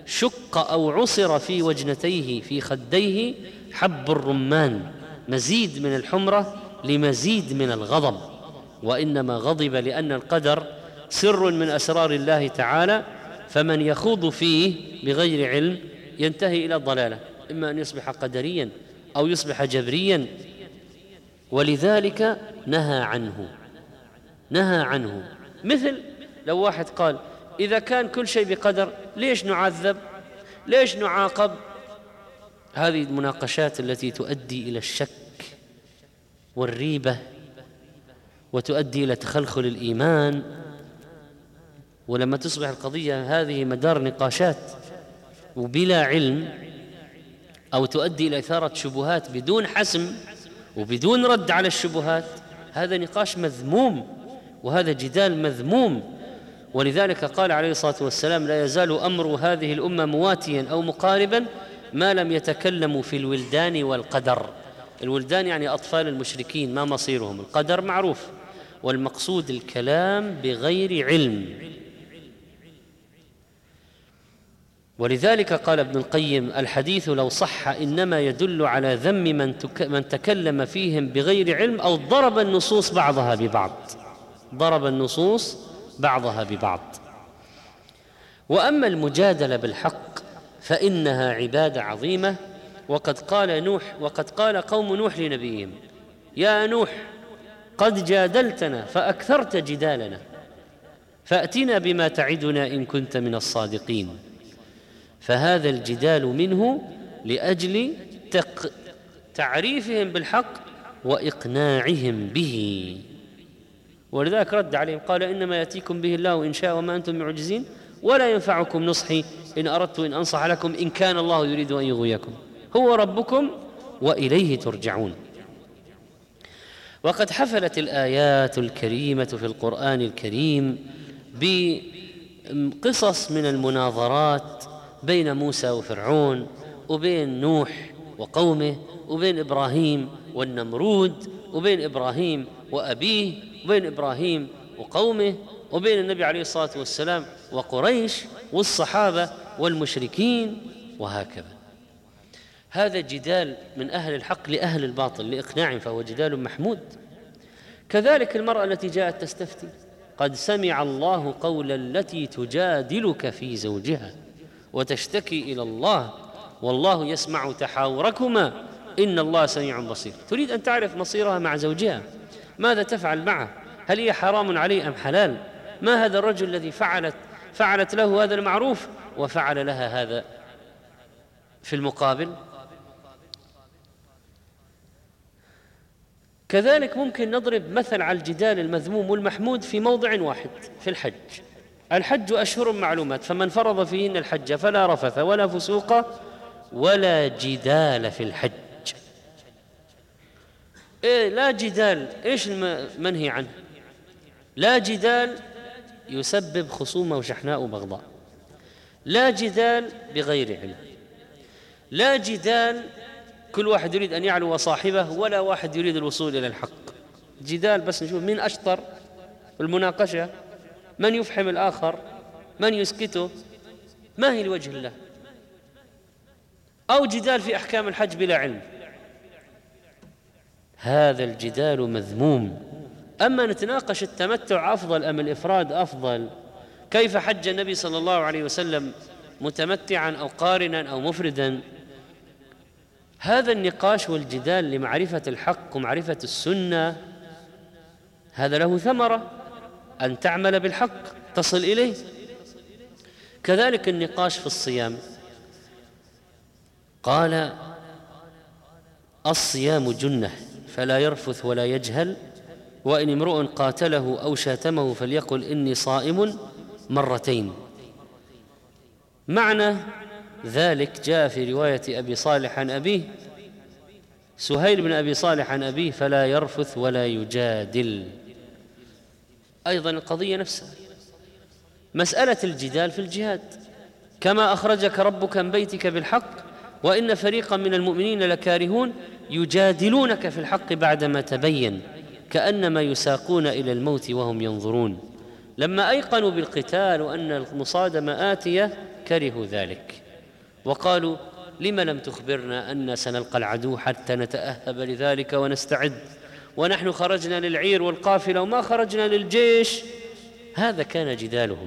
شق أو عصر في وجنتيه في خديه حب الرمان، مزيد من الحمرة لمزيد من الغضب، وإنما غضب لأن القدر سر من أسرار الله تعالى، فمن يخوض فيه بغير علم ينتهي إلى الضلالة، إما أن يصبح قدريا أو يصبح جبريا، ولذلك نهى عنه نهى عنه مثل لو واحد قال إذا كان كل شيء بقدر ليش نعذب؟ ليش نعاقب؟ هذه المناقشات التي تؤدي إلى الشك والريبة وتؤدي إلى تخلخل الإيمان. ولما تصبح القضية هذه مدار نقاشات وبلا علم، أو تؤدي إلى إثارة شبهات بدون حسم وبدون رد على الشبهات، هذا نقاش مذموم وهذا جدال مذموم. ولذلك قال عليه الصلاة والسلام: لا يزال أمر هذه الأمة مواتيا أو مقاربا ما لم يتكلموا في الولدان والقدر. الولدان يعني أطفال المشركين، ما مصيرهم؟ القدر معروف، والمقصود الكلام بغير علم. ولذلك قال ابن القيم: الحديث لو صح إنما يدل على ذم من, تك من تكلم فيهم بغير علم أو ضرب النصوص بعضها ببعض ضرب النصوص بعضها ببعض. وأما المجادلة بالحق فإنها عبادة عظيمة، وقد قال نوح وقد قال قوم نوح لنبيهم: يا نوح قد جادلتنا فأكثرت جدالنا فأتنا بما تعدنا إن كنت من الصادقين. فهذا الجدال منه لأجل تق... تعريفهم بالحق وإقناعهم به. ولذلك رد عليهم قال: إنما يأتيكم به الله إن شاء وما أنتم معجزين ولا ينفعكم نصحي إن أردت إن أنصح لكم إن كان الله يريد أن يغويكم هو ربكم وإليه ترجعون. وقد حفلت الآيات الكريمة في القرآن الكريم بقصص من المناظرات بين موسى وفرعون، وبين نوح وقومه، وبين إبراهيم والنمرود، وبين إبراهيم وأبيه، وبين إبراهيم وقومه، وبين النبي عليه الصلاة والسلام وقريش والصحابة والمشركين، وهكذا. هذا جدال من أهل الحق لأهل الباطل لإقناعهم، فهو جدال محمود. كذلك المرأة التي جاءت تستفتي: قد سمع الله قول التي تجادلك في زوجها وتشتكي إلى الله والله يسمع تحاوركما إن الله سميع بصير. تريد أن تعرف مصيرها مع زوجها، ماذا تفعل معه؟ هل هي حرام عليه أم حلال؟ ما هذا الرجل الذي فعلت فعلت له هذا المعروف وفعل لها هذا في المقابل؟ كذلك ممكن نضرب مثل على الجدال المذموم والمحمود في موضع واحد، في الحج. الحج أشهر معلومات، فمن فرض فيهن الحج فلا رفث ولا فسوق ولا جدال في الحج. إيه لا جدال؟ إيش المنهي عنه؟ لا جدال يسبب خصومة وشحناء وبغضاء، لا جدال بغير علم، لا جدال كل واحد يريد أن يعلو صاحبه ولا واحد يريد الوصول إلى الحق. جدال بس نشوف مين أشطر في المناقشة، من يفحم الآخر، من يسكته، ما هي لوجه الله. أو جدال في أحكام الحج بلا علم، هذا الجدال مذموم. أما نتناقش التمتع أفضل أم الإفراد أفضل، كيف حج النبي صلى الله عليه وسلم متمتعا أو قارنا أو مفردا، هذا النقاش والجدال لمعرفة الحق ومعرفة السنة، هذا له ثمرة، أن تعمل بالحق تصل إليه. كذلك النقاش في الصيام، قال: الصيام جنة فلا يرفث ولا يجهل، وإن امرؤ قاتله أو شاتمه فليقل إني صائم مرتين. معنى ذلك جاء في رواية أبي صالح عن أبيه، سهيل بن أبي صالح عن أبيه: فلا يرفث ولا يجادل. أيضا القضية نفسها مسألة الجدال في الجهاد، كما أخرجك ربك من بيتك بالحق وإن فريقا من المؤمنين لكارهون يجادلونك في الحق بعدما تبين كأنما يساقون إلى الموت وهم ينظرون. لما أيقنوا بالقتال وأن المصادمة آتية كرهوا ذلك وقالوا: لم لم تخبرنا أن سنلقى العدو حتى نتأهب لذلك ونستعد، ونحن خرجنا للعير والقافلة وما خرجنا للجيش. هذا كان جدالهم.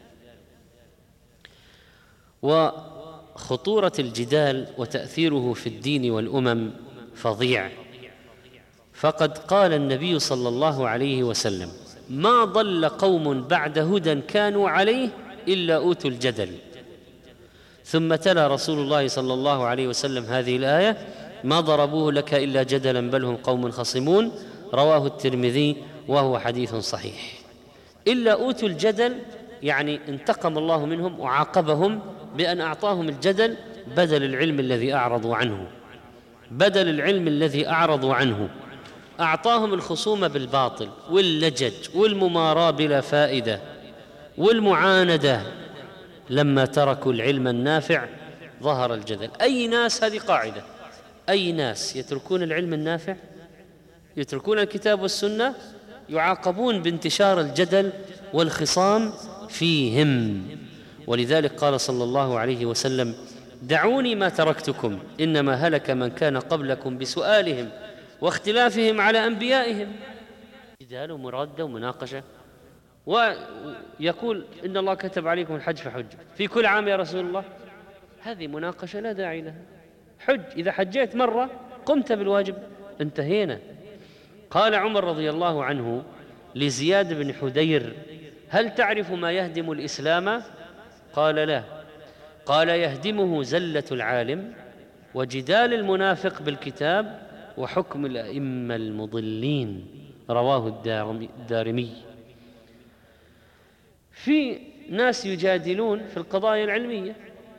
وخطورة الجدال وتأثيره في الدين والأمم فظيع، فقد قال النبي صلى الله عليه وسلم: ما ضل قوم بعد هدى كانوا عليه إلا أوتوا الجدل. ثم تلا رسول الله صلى الله عليه وسلم هذه الآية: ما ضربوه لك إلا جدلا بل هم قوم خصمون، رواه الترمذي وهو حديث صحيح. إلا أوتوا الجدل يعني انتقم الله منهم وعاقبهم بأن أعطاهم الجدل بدل العلم الذي أعرضوا عنه، بدل العلم الذي أعرضوا عنه أعطاهم الخصوم بالباطل واللجج والمماراة بلا فائدة والمعاندة. لما تركوا العلم النافع ظهر الجدل. أي ناس، هذه قاعدة، أي ناس يتركون العلم النافع، يتركون الكتاب والسنة، يعاقبون بانتشار الجدل والخصام فيهم. ولذلك قال صلى الله عليه وسلم: دعوني ما تركتكم إنما هلك من كان قبلكم بسؤالهم واختلافهم على أنبيائهم. جدال ومرادة ومناقشة. ويقول: إن الله كتب عليكم الحج فحج في كل عام يا رسول الله. هذه مناقشة لا داعي لها. حج، إذا حجيت مرة قمت بالواجب، انتهينا. قال عمر رضي الله عنه لزياد بن حدير: هل تعرف ما يهدم الإسلام؟ قال: لا. قال: يهدمه زلة العالم وجدال المنافق بالكتاب وحكم الأئمة المضلين، رواه الدارمي. في ناس يجادلون في القضايا العلمية،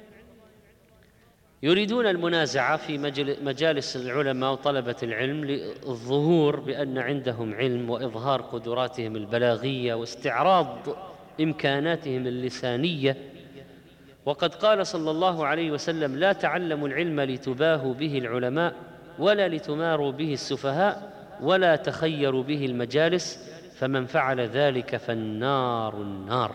يريدون المنازعة في مجالس العلماء وطلبة العلم للظهور بأن عندهم علم وإظهار قدراتهم البلاغية واستعراض إمكاناتهم اللسانية. وقد قال صلى الله عليه وسلم: لا تعلموا العلم لتباهوا به العلماء ولا لتماروا به السفهاء ولا تخيروا به المجالس، فمن فعل ذلك فالنار النار.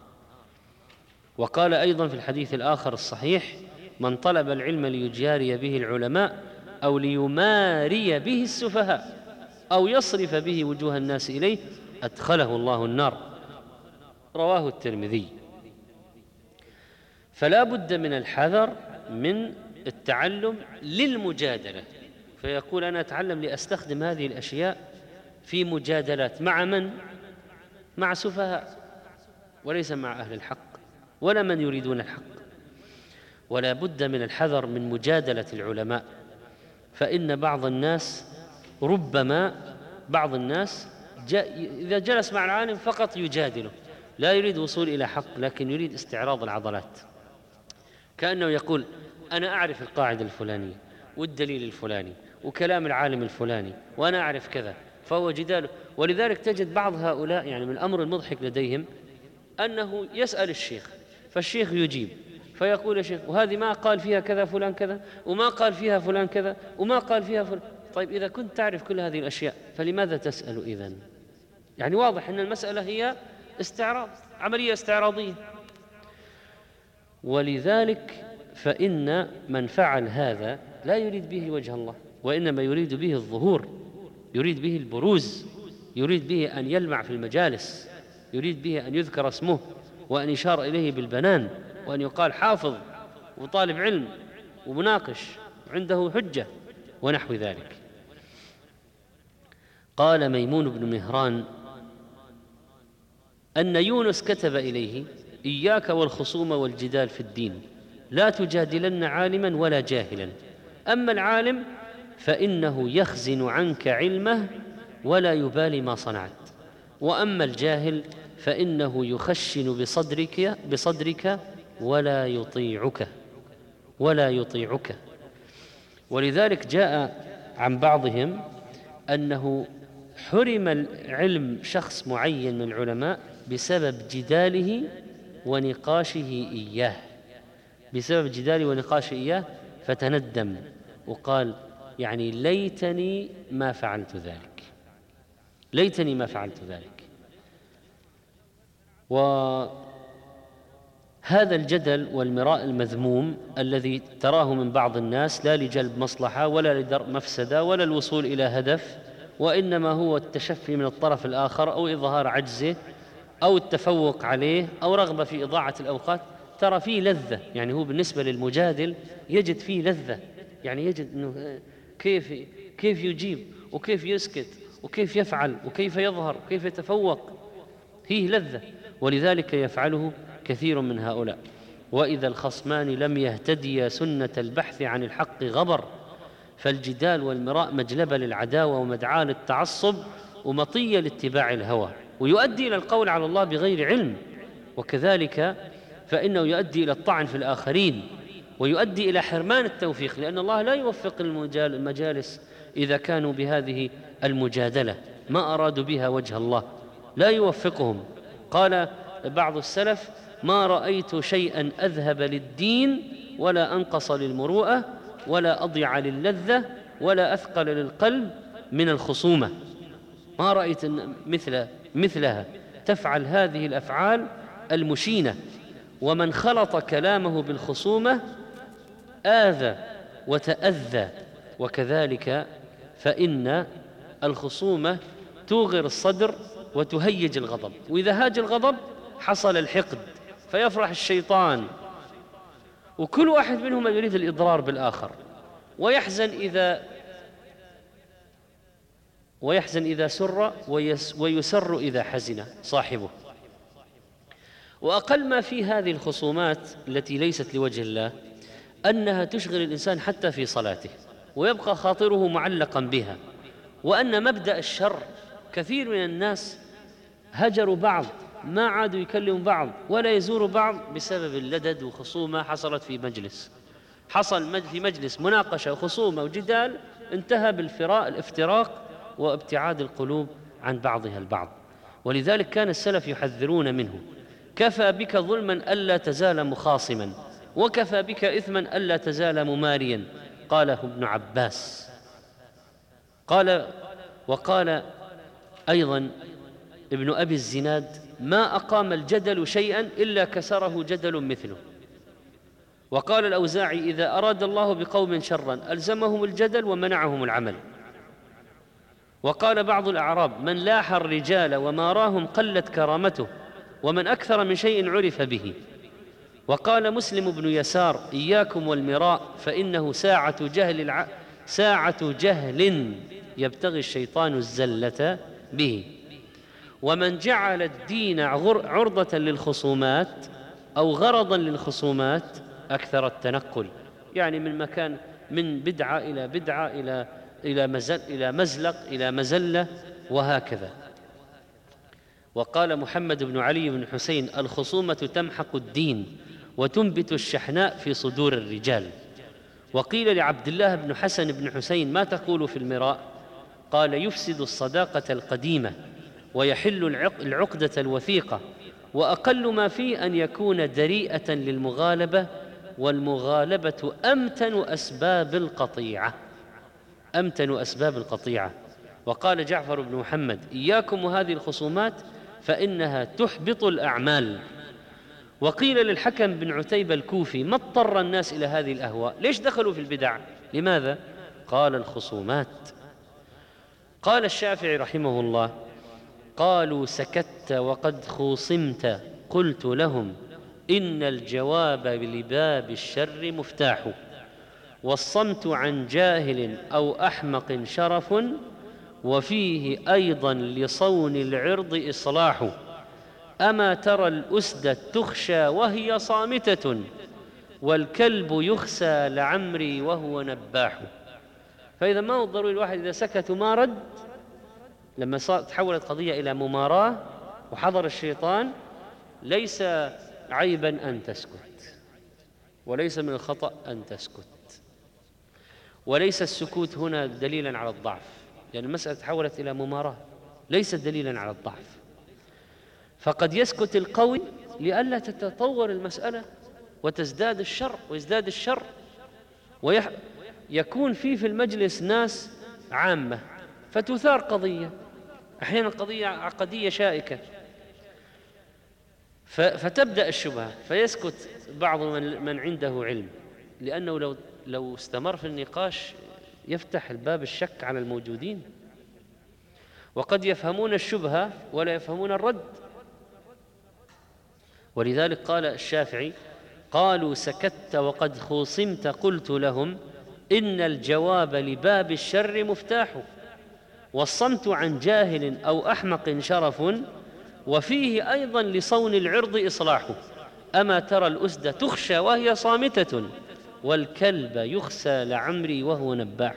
وقال أيضا في الحديث الآخر الصحيح: من طلب العلم ليجاري به العلماء أو ليماري به السفهاء أو يصرف به وجوه الناس إليه أدخله الله النار، رواه الترمذي. فلا بد من الحذر من التعلم للمجادلة، فيقول: أنا أتعلم لأستخدم هذه الأشياء في مجادلات مع من؟ مع سفهاء، وليس مع أهل الحق ولا من يريدون الحق. ولا بد من الحذر من مجادلة العلماء، فإن بعض الناس ربما بعض الناس إذا جلس مع العالم فقط يجادله، لا يريد وصول إلى حق، لكن يريد استعراض العضلات، كأنه يقول: أنا أعرف القاعدة الفلانية والدليل الفلاني وكلام العالم الفلاني وأنا أعرف كذا، فهو جدال. ولذلك تجد بعض هؤلاء يعني من الأمر المضحك لديهم أنه يسأل الشيخ فالشيخ يجيب فيقول: يا شيخ، وهذه ما قال فيها كذا فلان كذا وما قال فيها فلان كذا وما قال فيها فلان. طيب إذا كنت تعرف كل هذه الأشياء فلماذا تسأل إذن؟ يعني واضح أن المسألة هي استعراض، عملية استعراضية. ولذلك فإن من فعل هذا لا يريد به وجه الله، وإنما يريد به الظهور، يريد به البروز، يريد به أن يلمع في المجالس، يريد به أن يذكر اسمه وأن يشار إليه بالبنان وأن يقال حافظ وطالب علم ومناقش عنده حجة ونحو ذلك. قال ميمون بن مهران أن يونس كتب إليه: إياك والخصوم والجدال في الدين، لا تجادلن عالما ولا جاهلا، أما العالم فإنه يخزن عنك علمه ولا يبالي ما صنعت، وأما الجاهل فإنه يخشن بصدرك بصدرك ولا يطيعك ولا يطيعك. ولذلك جاء عن بعضهم أنه حرم العلم شخص معين من العلماء بسبب جداله ونقاشه إياه، بسبب جداله ونقاشه إياه، فتندم وقال: يعني ليتني ما فعلت ذلك، ليتني ما فعلت ذلك. وهذا هذا الجدل والمراء المذموم الذي تراه من بعض الناس لا لجلب مصلحة ولا لدرء مفسدة ولا الوصول إلى هدف، وإنما هو التشفي من الطرف الآخر أو إظهار عجزه أو التفوق عليه أو رغبة في إضاعة الأوقات، ترى فيه لذة. يعني هو بالنسبة للمجادل يجد فيه لذة، يعني يجد أنه كيف كيف يجيب وكيف يسكت وكيف يفعل وكيف يظهر وكيف يتفوق، فيه لذة، ولذلك يفعله كثير من هؤلاء. وإذا الخصمان لم يهتديا سنة البحث عن الحق غبر، فالجدال والمراء مجلبة للعداوة ومدعاة للتعصب ومطية لاتباع الهوى، ويؤدي إلى القول على الله بغير علم، وكذلك فإنه يؤدي إلى الطعن في الآخرين ويؤدي إلى حرمان التوفيق، لأن الله لا يوفق المجالس إذا كانوا بهذه المجادلة ما أرادوا بها وجه الله، لا يوفقهم. قال بعض السلف: ما رأيت شيئا أذهب للدين ولا أنقص للمروءة ولا أضيع للذة ولا أثقل للقلب من الخصومة. ما رأيت مثل مثلها تفعل هذه الأفعال المشينة، ومن خلط كلامه بالخصومة آذى وتأذى. وكذلك فإن الخصومة توغر الصدر وتهيج الغضب، وإذا هاج الغضب حصل الحقد فيفرح الشيطان، وكل واحد منهم يريد الإضرار بالآخر، ويحزن إذا ويحزن إذا سر ويسر إذا حزن صاحبه. وأقل ما في هذه الخصومات التي ليست لوجه الله أنها تشغل الإنسان حتى في صلاته ويبقى خاطره معلقا بها، وأن مبدأ الشر كثير من الناس هجروا بعض، ما عادوا يكلموا بعض ولا يزوروا بعض بسبب اللدد وخصومة حصلت في مجلس، حصل في مجلس مناقشة وخصومة وجدال انتهى بالفراق الافتراق وابتعاد القلوب عن بعضها البعض. ولذلك كان السلف يحذرون منه: كفى بك ظلما ألا تزال مخاصما، وكفى بك إثما ألا تزال مماريا. قاله ابن عباس. قال وقال أيضا ابن أبي الزناد: ما أقام الجدل شيئا إلا كسره جدل مثله. وقال الأوزاعي: إذا أراد الله بقوم شرا ألزمهم الجدل ومنعهم العمل. وقال بعض الأعراب: من لاح الرجال وماراهم قلت كرامته، ومن أكثر من شيء عرف به. وقال مسلم بن يسار: إياكم والمراء فإنه ساعة جهل الع... ساعة جهل يبتغي الشيطان الزلة به. ومن جعل الدين عرضة للخصومات أو غرضا للخصومات أكثر التنقل، يعني من مكان من بدعة إلى بدعة إلى إلى مزل إلى مزلق إلى مزلة وهكذا. وقال محمد بن علي بن حسين: الخصومة تمحق الدين وتنبت الشحناء في صدور الرجال. وقيل لعبد الله بن حسن بن حسين: ما تقول في المراء؟ قال: يفسد الصداقة القديمة ويحل العقدة الوثيقة، وأقل ما فيه أن يكون دريئة للمغالبة، والمغالبة أمتن أسباب القطيعة أمتن أسباب القطيعة. وقال جعفر بن محمد: إياكم وهذه الخصومات فإنها تحبط الأعمال. وقيل للحكم بن عتيبة الكوفي: ما اضطر الناس إلى هذه الأهواء؟ ليش دخلوا في البدع؟ لماذا؟ قال: الخصومات. قال الشافعي رحمه الله: قالوا: سكت وقد خوصمت، قلت لهم: إن الجواب لباب الشر مفتاح، والصمت عن جاهل أو أحمق شرف، وفيه أيضا لصون العرض إصلاح. أما ترى الأسد تخشى وهي صامتة، والكلب يخسى لعمري وهو نباح. فإذا ما هو ضروري الواحد إذا سكت وما رد، لما تحولت قضية إلى مماراة وحضر الشيطان، ليس عيبا أن تسكت، وليس من الخطأ أن تسكت، وليس السكوت هنا دليلا على الضعف، لأن يعني المسألة تحولت إلى مماراة ليست دليلا على الضعف. فقد يسكت القوي لئلا تتطور المسألة وتزداد الشر ويزداد الشر، ويكون في في المجلس ناس عامة فتثار قضية، أحيانا قضية عقدية شائكة، فتبدأ الشبهة، فيسكت بعض من, من عنده علم، لأنه لو لو استمر في النقاش يفتح الباب الشك على الموجودين، وقد يفهمون الشبهة ولا يفهمون الرد. ولذلك قال الشافعي: قالوا سكت وقد خوصمت قلت لهم إن الجواب لباب الشر مفتاح، والصمت عن جاهل أو أحمق شرف، وفيه أيضا لصون العرض إصلاح. أما ترى الأسد تخشى وهي صامتة، والكلب يخسى لعمري وهو نباح.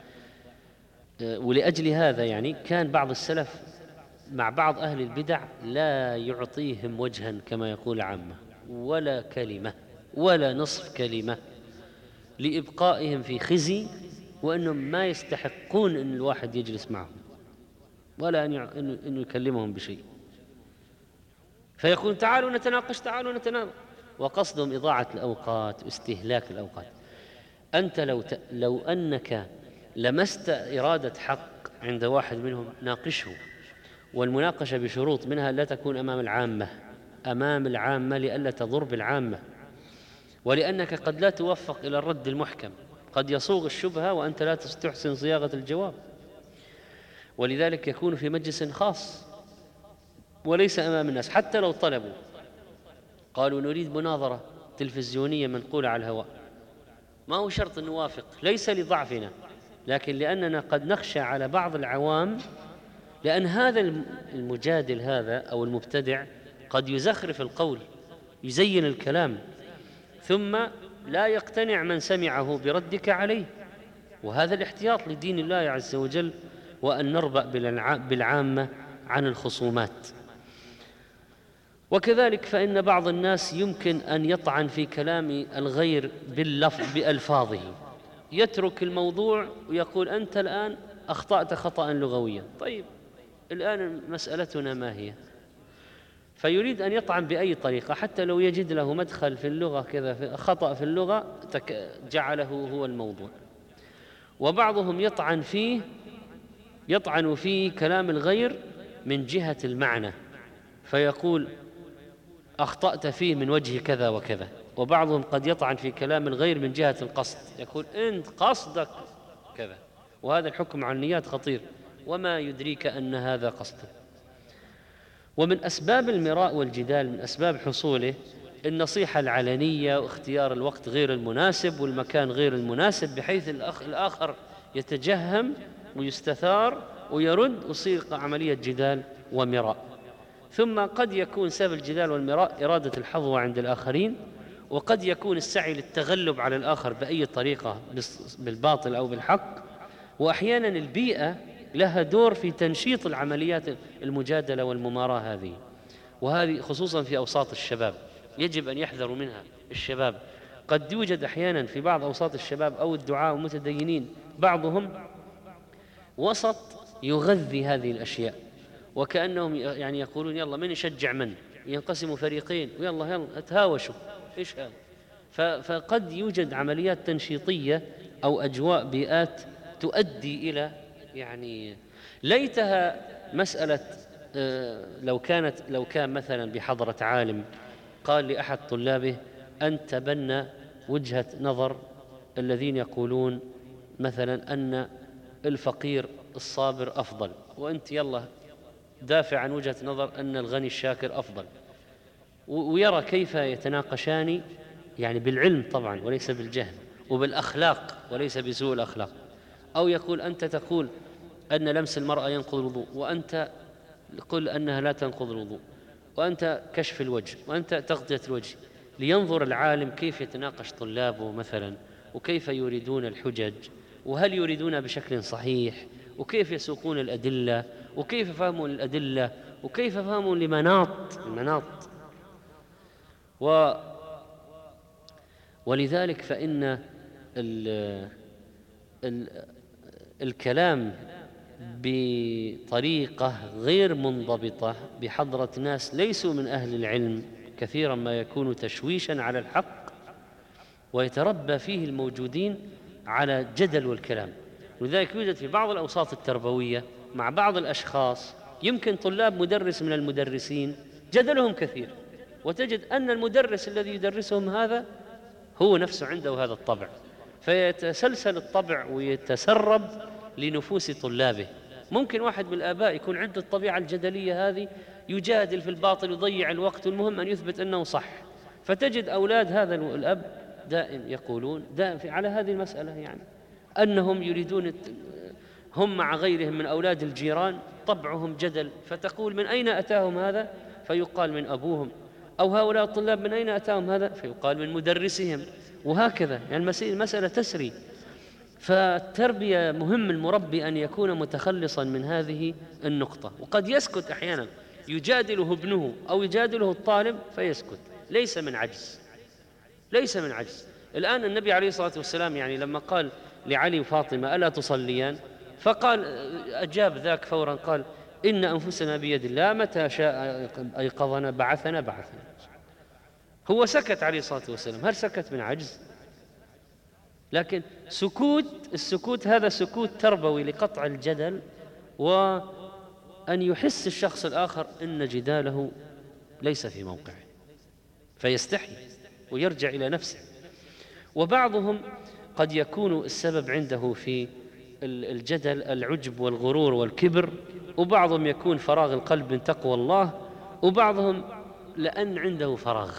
ولأجل هذا يعني كان بعض السلف مع بعض أهل البدع لا يعطيهم وجها كما يقول عامة، ولا كلمة ولا نصف كلمة، لإبقائهم في خزي، وأنهم ما يستحقون أن الواحد يجلس معهم ولا أن يكلمهم بشيء. فيقول: تعالوا نتناقش، تعالوا نتناقش، وقصدهم إضاعة الأوقات واستهلاك الأوقات. أنت لو, ت... لو أنك لمست إرادة حق عند واحد منهم ناقشه، والمناقشة بشروط، منها لا تكون أمام العامة أمام العامة لئلا تضر بالعامة، ولأنك قد لا توفق إلى الرد المحكم، قد يصوغ الشبهة وأنت لا تستحسن صياغة الجواب. ولذلك يكون في مجلس خاص وليس أمام الناس. حتى لو طلبوا قالوا نريد مناظرة تلفزيونية منقولة على الهواء، ما هو شرط أن نوافق، ليس لضعفنا، لكن لأننا قد نخشى على بعض العوام، لأن هذا المجادل هذا أو المبتدع قد يزخرف القول، يزين الكلام، ثم لا يقتنع من سمعه بردك عليه. وهذا الاحتياط لدين الله عز وجل، وأن نربأ بالعامة عن الخصومات. وكذلك فإن بعض الناس يمكن أن يطعن في كلام الغير باللفظ بألفاظه، يترك الموضوع ويقول: أنت الآن أخطأت خطأ لغويا. طيب الآن مسألتنا ما هي؟ فيريد أن يطعن بأي طريقة، حتى لو يجد له مدخل في اللغة كذا، خطأ في اللغة جعله هو الموضوع. وبعضهم يطعن فيه يطعن في كلام الغير من جهة المعنى، فيقول: أخطأت فيه من وجه كذا وكذا. وبعضهم قد يطعن في كلام الغير من جهة القصد، يقول: أنت قصدك كذا، وهذا الحكم على النيات خطير، وما يدريك أن هذا قصده. ومن أسباب المراء والجدال، من أسباب حصوله، النصيحة العلنية، واختيار الوقت غير المناسب والمكان غير المناسب، بحيث الأخ الآخر يتجهم ويستثار ويرد، ويصير عملية جدال ومراء. ثم قد يكون سبب الجدال والمراء إرادة الحظوة عند الآخرين، وقد يكون السعي للتغلب على الآخر بأي طريقة بالباطل أو بالحق. وأحيانا البيئة لها دور في تنشيط العمليات المجادلة والمماراة هذه، وهذه خصوصا في أوساط الشباب يجب أن يحذروا منها الشباب. قد يوجد أحيانا في بعض أوساط الشباب أو الدعاة والمتدينين بعضهم وسط يغذي هذه الأشياء، وكأنهم يعني يقولون: يلا من يشجع من، ينقسموا فريقين ويلا يلا تهاوشوا. إيش هذا؟ فقد يوجد عمليات تنشيطية أو أجواء بيئات تؤدي إلى، يعني ليتها مسألة لو كانت لو كان مثلا بحضرة عالم قال لأحد طلابه: أنت تبنى وجهة نظر الذين يقولون مثلا أن الفقير الصابر أفضل، وأنت يلا دافع عن وجهة نظر أن الغني الشاكر أفضل، ويرى كيف يتناقشان، يعني بالعلم طبعا وليس بالجهل، وبالأخلاق وليس بسوء الأخلاق. أو يقول: أنت تقول أن لمس المرأة ينقض الوضوء، وأنت قل أنها لا تنقض الوضوء، وأنت كشف الوجه، وأنت تغطية الوجه. لينظر العالم كيف يتناقش طلابه مثلا، وكيف يريدون الحجج، وهل يريدون بشكل صحيح، وكيف يسوقون الأدلة، وكيف فهمون الأدلة، وكيف فهمون لمناط المناط. و ولذلك فإن ال ال الكلام بطريقة غير منضبطة بحضرة ناس ليسوا من أهل العلم كثيرا ما يكون تشويشا على الحق، ويتربى فيه الموجودين على جدل والكلام. ولذلك يوجد في بعض الأوساط التربوية مع بعض الأشخاص، يمكن طلاب مدرس من المدرسين جدلهم كثير، وتجد أن المدرس الذي يدرسهم هذا هو نفسه عنده هذا الطبع، فيتسلسل الطبع ويتسرب لنفوس طلابه. ممكن واحد من الآباء يكون عنده الطبيعة الجدلية هذه، يجادل في الباطل يضيع الوقت، والمهم أن يثبت أنه صح. فتجد أولاد هذا الأب دائم يقولون دائم على هذه المسألة، يعني أنهم يريدون، هم مع غيرهم من أولاد الجيران طبعهم جدل، فتقول من أين أتاهم هذا؟ فيقال من أبوهم. أو هؤلاء الطلاب من أين أتاهم هذا؟ فيقال من مدرسهم، وهكذا. يعني المسألة تسري. فالتربية مهم المربي أن يكون متخلصا من هذه النقطة. وقد يسكت أحيانا، يجادله ابنه أو يجادله الطالب فيسكت، ليس من عجز، ليس من عجز. الآن النبي عليه الصلاة والسلام يعني لما قال لعلي وفاطمة ألا تصليان، فقال أجاب ذاك فورا، قال إن أنفسنا بيد الله، متى شاء أيقظنا بعثنا بعثنا. هو سكت عليه الصلاة والسلام. هل سكت من عجز؟ لكن سكوت، السكوت هذا سكوت تربوي لقطع الجدل، وأن يحس الشخص الآخر أن جداله ليس في موقعه، فيستحي ويرجع إلى نفسه. وبعضهم قد يكون السبب عنده في الجدل العجب والغرور والكبر، وبعضهم يكون فراغ القلب من تقوى الله، وبعضهم لأن عنده فراغ.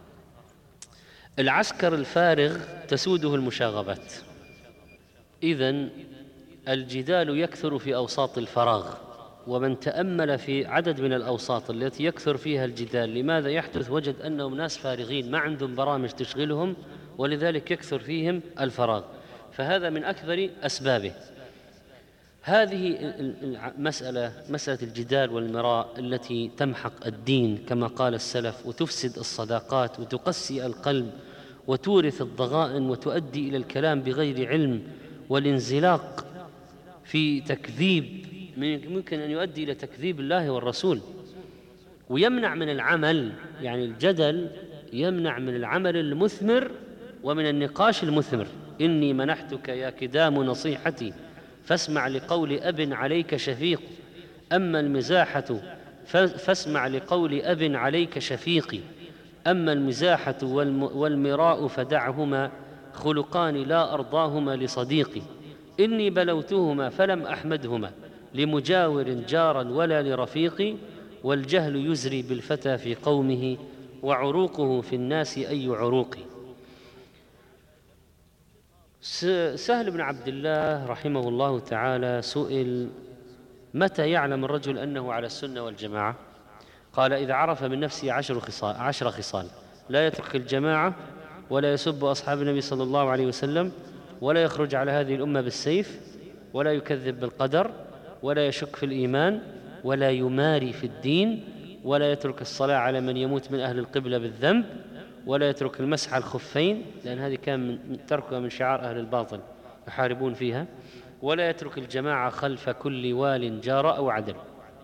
العسكر الفارغ تسوده المشاغبات. إذن الجدال يكثر في أوساط الفراغ، ومن تأمل في عدد من الأوساط التي يكثر فيها الجدال لماذا يحدث، وجد أنهم ناس فارغين ما عندهم برامج تشغلهم، ولذلك يكثر فيهم الفراغ. فهذا من أكبر أسبابه. هذه المسألة، مسألة الجدال والمراء التي تمحق الدين كما قال السلف، وتفسد الصداقات، وتقسي القلب، وتورث الضغائن، وتؤدي إلى الكلام بغير علم، والانزلاق في تكذيب ممكن أن يؤدي إلى تكذيب الله والرسول، ويمنع من العمل. يعني الجدل يمنع من العمل المثمر ومن النقاش المثمر. إني منحتك يا كدام نصيحتي، فاسمع لقول أب عليك شفيق، أما المزاحة فاسمع لقول أب عليك شفيقي، أما المزاحة والمراء فدعهما، خلقان لا أرضاهما لصديقي، إني بلوتهما فلم أحمدهما، لمجاور جارا ولا لرفيقي، والجهل يزري بالفتى في قومه، وعروقه في الناس أي عروقي. سهل بن عبد الله رحمه الله تعالى سئل متى يعلم الرجل أنه على السنة والجماعة؟ قال إذا عرف من نفسه عشر خصال, عشر خصال: لا يترك الجماعة، ولا يسب أصحاب النبي صلى الله عليه وسلم، ولا يخرج على هذه الأمة بالسيف، ولا يكذب بالقدر، ولا يشك في الإيمان، ولا يماري في الدين، ولا يترك الصلاة على من يموت من أهل القبلة بالذنب، ولا يترك المسح على الخفين، لأن هذه كان من تركها من شعار أهل الباطل يحاربون فيها، ولا يترك الجماعة خلف كل وال جار أو عدل.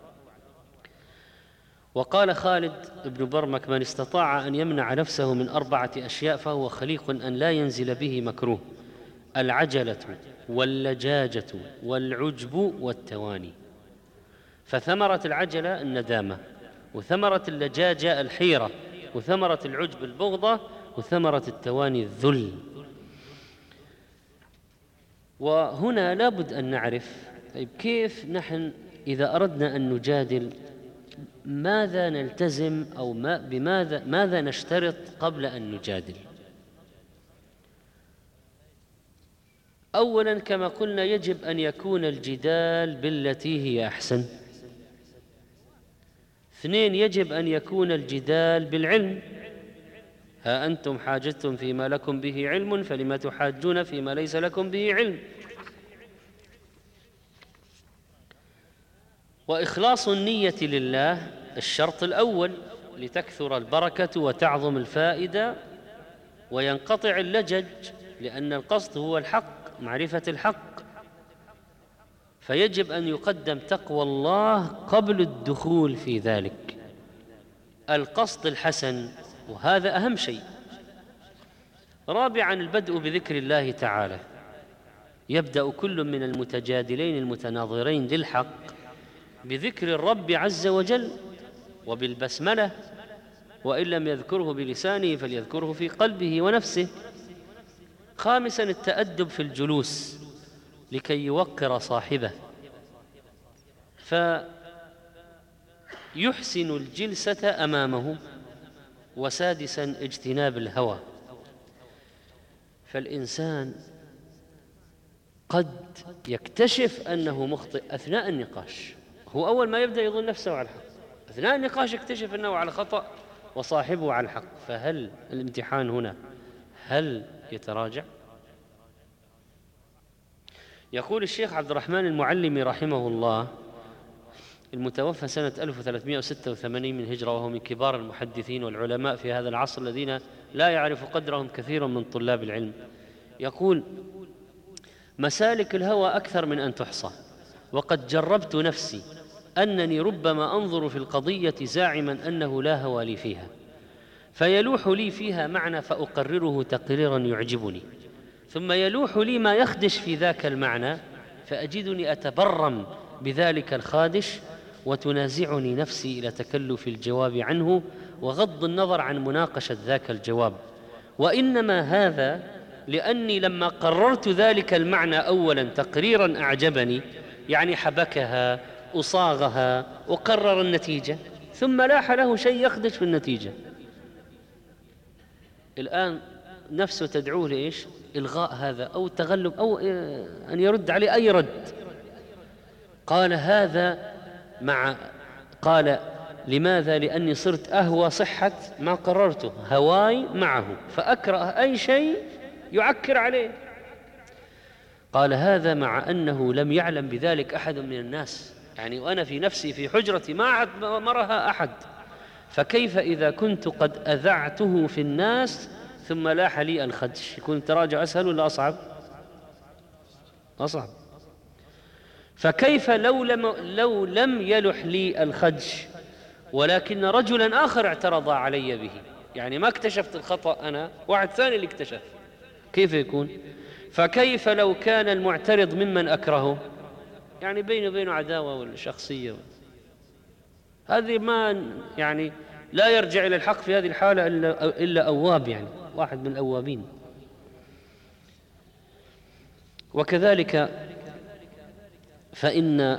وقال خالد بن برمك: من استطاع أن يمنع نفسه من أربعة أشياء فهو خليق أن لا ينزل به مكروه: العجلة واللجاجة والعجب والتواني. فثمرة العجلة الندامة، وثمرة اللجاجة الحيرة، وثمرة العجب البغضة، وثمرة التواني الذل. وهنا لابد أن نعرف طيب كيف نحن إذا أردنا أن نجادل ماذا نلتزم، أو ما بماذا ماذا نشترط قبل أن نجادل. أولا كما قلنا يجب أن يكون الجدال بالتي هي أحسن. اثنين يجب أن يكون الجدال بالعلم: ها أنتم حاجتم فيما لكم به علم فلما تحاجون فيما ليس لكم به علم. وإخلاص النية لله الشرط الأول لتكثر البركة وتعظم الفائدة وينقطع اللجج، لأن القصد هو الحق، معرفة الحق. فيجب أن يقدم تقوى الله قبل الدخول في ذلك، القصد الحسن، وهذا أهم شيء. رابعا البدء بذكر الله تعالى. يبدأ كل من المتجادلين المتناظرين للحق بذكر الرب عز وجل وبالبسملة، وإن لم يذكره بلسانه فليذكره في قلبه ونفسه. خامسا التأدب في الجلوس لكي يوقر صاحبه، فيحسن الجلسة أمامه. وسادسا اجتناب الهوى، فالإنسان قد يكتشف أنه مخطئ أثناء النقاش، هو أول ما يبدأ يظن نفسه على الحق، أثناء النقاش يكتشف أنه على خطأ وصاحبه على الحق. فهل الامتحان هنا هل يتراجع؟ يقول الشيخ عبد الرحمن المعلمي رحمه الله المتوفى سنة ألف وثلاثمائة وستة وثمانين من الهجرة، وهو من كبار المحدثين والعلماء في هذا العصر الذين لا يعرف قدرهم كثير من طلاب العلم، يقول: مسالك الهوى أكثر من أن تحصى، وقد جربت نفسي أنني ربما أنظر في القضية زاعما أنه لا هوى لي فيها، فيلوح لي فيها معنى فأقرره تقريرا يعجبني، ثم يلوح لي ما يخدش في ذاك المعنى فأجدني أتبرم بذلك الخادش، وتنازعني نفسي إلى تكلف الجواب عنه وغض النظر عن مناقشة ذاك الجواب. وإنما هذا لأني لما قررت ذلك المعنى أولا تقريرا أعجبني، يعني حبكها أصاغها وقرر النتيجة، ثم لاح له شيء يخدش في النتيجة، الآن نفسه تدعوه لإيش؟ إلغاء هذا أو التغلب أو أن يرد عليه أي رد. قال هذا مع قال لماذا؟ لأني صرت أهوى صحة ما قررته، هواي معه، فأكره أي شيء يعكر عليه. قال هذا مع أنه لم يعلم بذلك أحد من الناس، يعني وأنا في نفسي في حجرتي ما مرها أحد، فكيف إذا كنت قد أذعته في الناس ثم لاح لي الخدش؟ يكون التراجع أسهل ولا أصعب؟ أصعب. فكيف لو لم, لو لم يلح لي الخدش ولكن رجلا آخر اعترض علي به، يعني ما اكتشفت الخطأ أنا، واحد ثاني اللي اكتشف، كيف يكون؟ فكيف لو كان المعترض ممن أكرهه، يعني بينه وبينه عداوة والشخصية، هذه ما يعني لا يرجع إلى الحق في هذه الحالة إلا, إلا أواب، يعني واحد من الأوابين. وكذلك فإن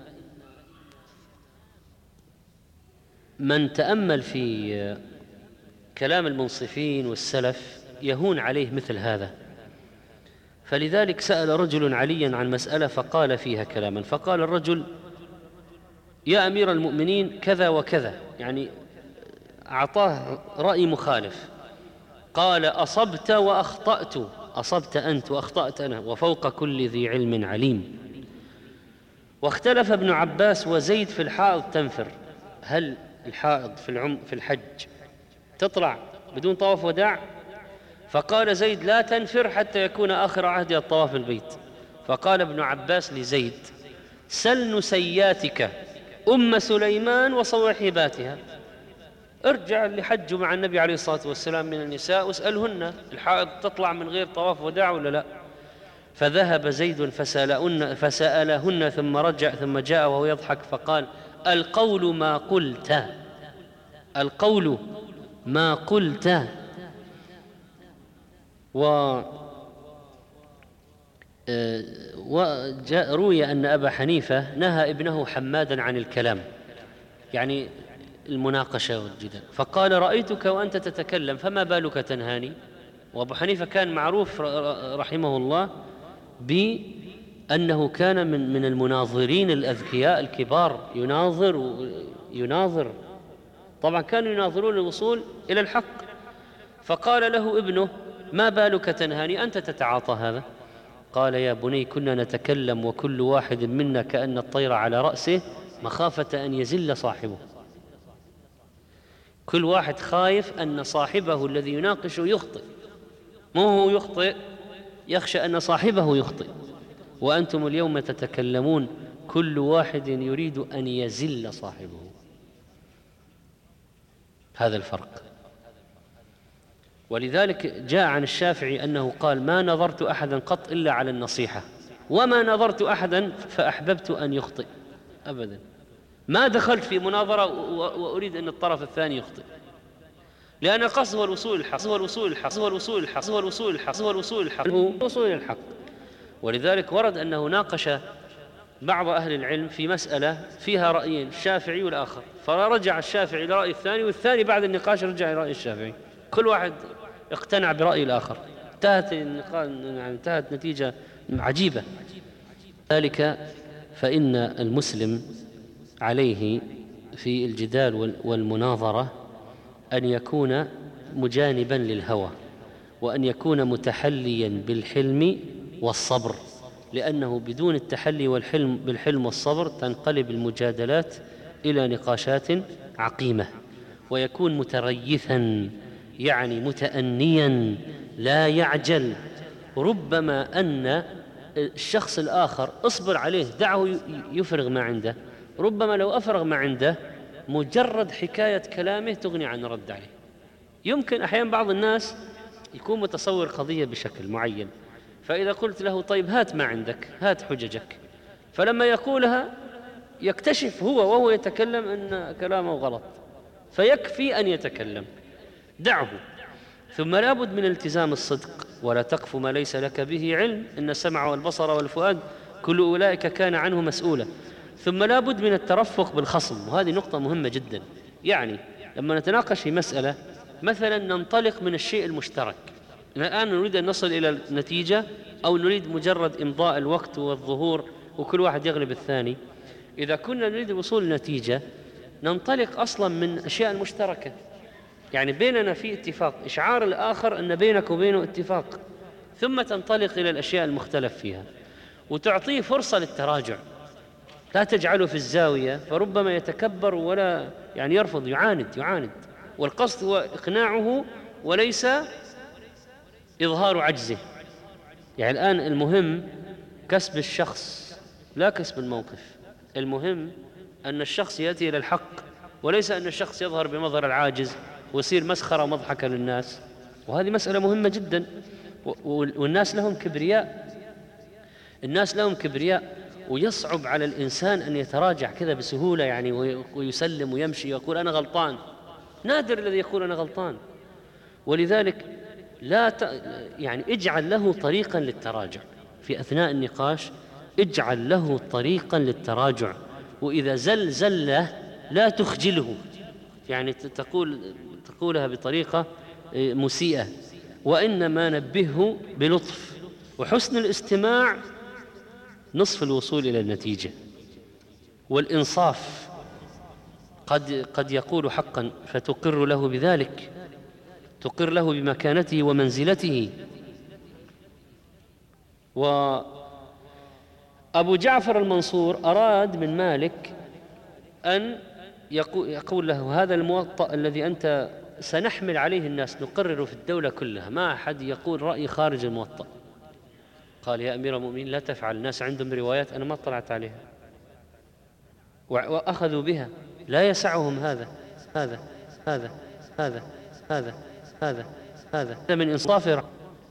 من تأمل في كلام المنصفين والسلف يهون عليه مثل هذا. فلذلك سأل رجل عليا عن مسألة فقال فيها كلاما، فقال الرجل: يا أمير المؤمنين كذا وكذا، يعني أعطاه رأي مخالف. قال: أصبت وأخطأت، أصبت أنت وأخطأت أنا، وفوق كل ذي علم عليم. واختلف ابن عباس وزيد في الحائض تنفر، هل الحائض في العم في الحج تطلع بدون طواف وداع؟ فقال زيد: لا تنفر حتى يكون آخر عهد الطواف البيت. فقال ابن عباس لزيد: سل نسياتك أم سليمان وصواحباتها، ارجع لحج مع النبي عليه الصلاة والسلام من النساء واسألهن الحائض تطلع من غير طواف وداع ولا لا. فذهب زيد فسألهن, فسألهن ثم رجع ثم جاء وهو يضحك فقال: القول ما قلت، القول ما قلت. و وروي أن أبا حنيفة نهى ابنه حمادا عن الكلام، يعني المناقشة والجدال، فقال: رأيتك وأنت تتكلم فما بالك تنهاني؟ وأبو حنيفة كان معروف رحمه الله بأنه كان من من المناظرين الأذكياء الكبار، يناظر يناظر طبعا كانوا يناظرون الوصول إلى الحق. فقال له ابنه: ما بالك تنهاني؟ أنت تتعاطى هذا؟ قال: يا بني كنا نتكلم وكل واحد منا كأن الطير على رأسه مخافة أن يزل صاحبه، كل واحد خايف أن صاحبه الذي يناقشه يخطئ، مو هو يخطئ، يخشى أن صاحبه يخطئ. وأنتم اليوم تتكلمون كل واحد يريد أن يزل صاحبه، هذا الفرق. ولذلك جاء عن الشافعي أنه قال: ما نظرت أحدا قط إلا على النصيحة، وما نظرت أحدا فأحببت أن يخطئ، أبدا ما دخلت في مناظرة وأريد أن الطرف الثاني يخطئ، لأن قصد هو الوصول الحق، هو الوصول الحق، هو الوصول الحق، هو الوصول الحق، هو الوصول الحق، هو الوصول الحق. ولذلك ورد أنه ناقش بعض أهل العلم في مسألة فيها رأيين، الشافعي والآخر، فرجع الشافعي إلى رأي الثاني، والثاني بعد النقاش رجع إلى رأي الشافعي، كل واحد اقتنع برأي الآخر، انتهت انتهت نتيجة عجيبة. ذلك فإن المسلم عليه في الجدال والمناظرة أن يكون مجانبا للهوى، وأن يكون متحليا بالحلم والصبر، لأنه بدون التحلي والحلم بالحلم والصبر تنقلب المجادلات إلى نقاشات عقيمة، ويكون متريثا يعني متأنيا لا يعجل. ربما أن الشخص الآخر اصبر عليه، دعه يفرغ ما عنده، ربما لو أفرغ ما عنده مجرد حكاية كلامه تغني عن الرد عليه. يمكن أحيانا بعض الناس يكون متصور قضية بشكل معين، فإذا قلت له طيب هات ما عندك، هات حججك، فلما يقولها يكتشف هو وهو يتكلم أن كلامه غلط، فيكفي أن يتكلم، دعه. ثم لابد من التزام الصدق، ولا تقف ما ليس لك به علم، إن السمع والبصر والفؤاد كل أولئك كان عنه مسؤولا. ثم لابد من الترفق بالخصم، وهذه نقطة مهمة جدا. يعني لما نتناقش في مسألة مثلا ننطلق من الشيء المشترك، الآن نريد أن نصل إلى النتيجة أو نريد مجرد إمضاء الوقت والظهور وكل واحد يغلب الثاني، إذا كنا نريد الوصول لنتيجة ننطلق أصلا من الأشياء المشتركة، يعني بيننا في اتفاق، إشعار الآخر أن بينك وبينه اتفاق، ثم تنطلق إلى الأشياء المختلف فيها وتعطيه فرصة للتراجع، لا تجعله في الزاوية فربما يتكبر ولا يعني يرفض، يعاند يعاند والقصد هو إقناعه وليس إظهار عجزه. يعني الآن المهم كسب الشخص لا كسب الموقف، المهم أن الشخص يأتي إلى الحق، وليس أن الشخص يظهر بمظهر العاجز ويصير مسخرة ومضحكة للناس، وهذه مسألة مهمة جدا. والناس لهم كبرياء، الناس لهم كبرياء ويصعب على الإنسان أن يتراجع كذا بسهولة يعني ويسلم ويمشي ويقول أنا غلطان، نادر الذي يقول أنا غلطان. ولذلك لا ت... يعني اجعل له طريقا للتراجع في أثناء النقاش، اجعل له طريقا للتراجع، وإذا زل زله لا تخجله، يعني تقول تقولها بطريقة مسيئة، وإنما نبهه بلطف وحسن الاستماع، نصف الوصول إلى النتيجة. والإنصاف قد قد يقول حقا فتقر له بذلك، تقر له بمكانته ومنزلته. وأبو جعفر المنصور أراد من مالك أن يقول له هذا الموطأ الذي أنت سنحمل عليه الناس، نقرر في الدولة كلها، ما أحد يقول رأي خارج الموطأ. قال يا أمير المؤمنين لا تفعل، الناس عندهم روايات أنا ما اطلعت عليها وأخذوا بها، لا يسعهم هذا هذا هذا هذا هذا هذا هذا هذا من إنصاف.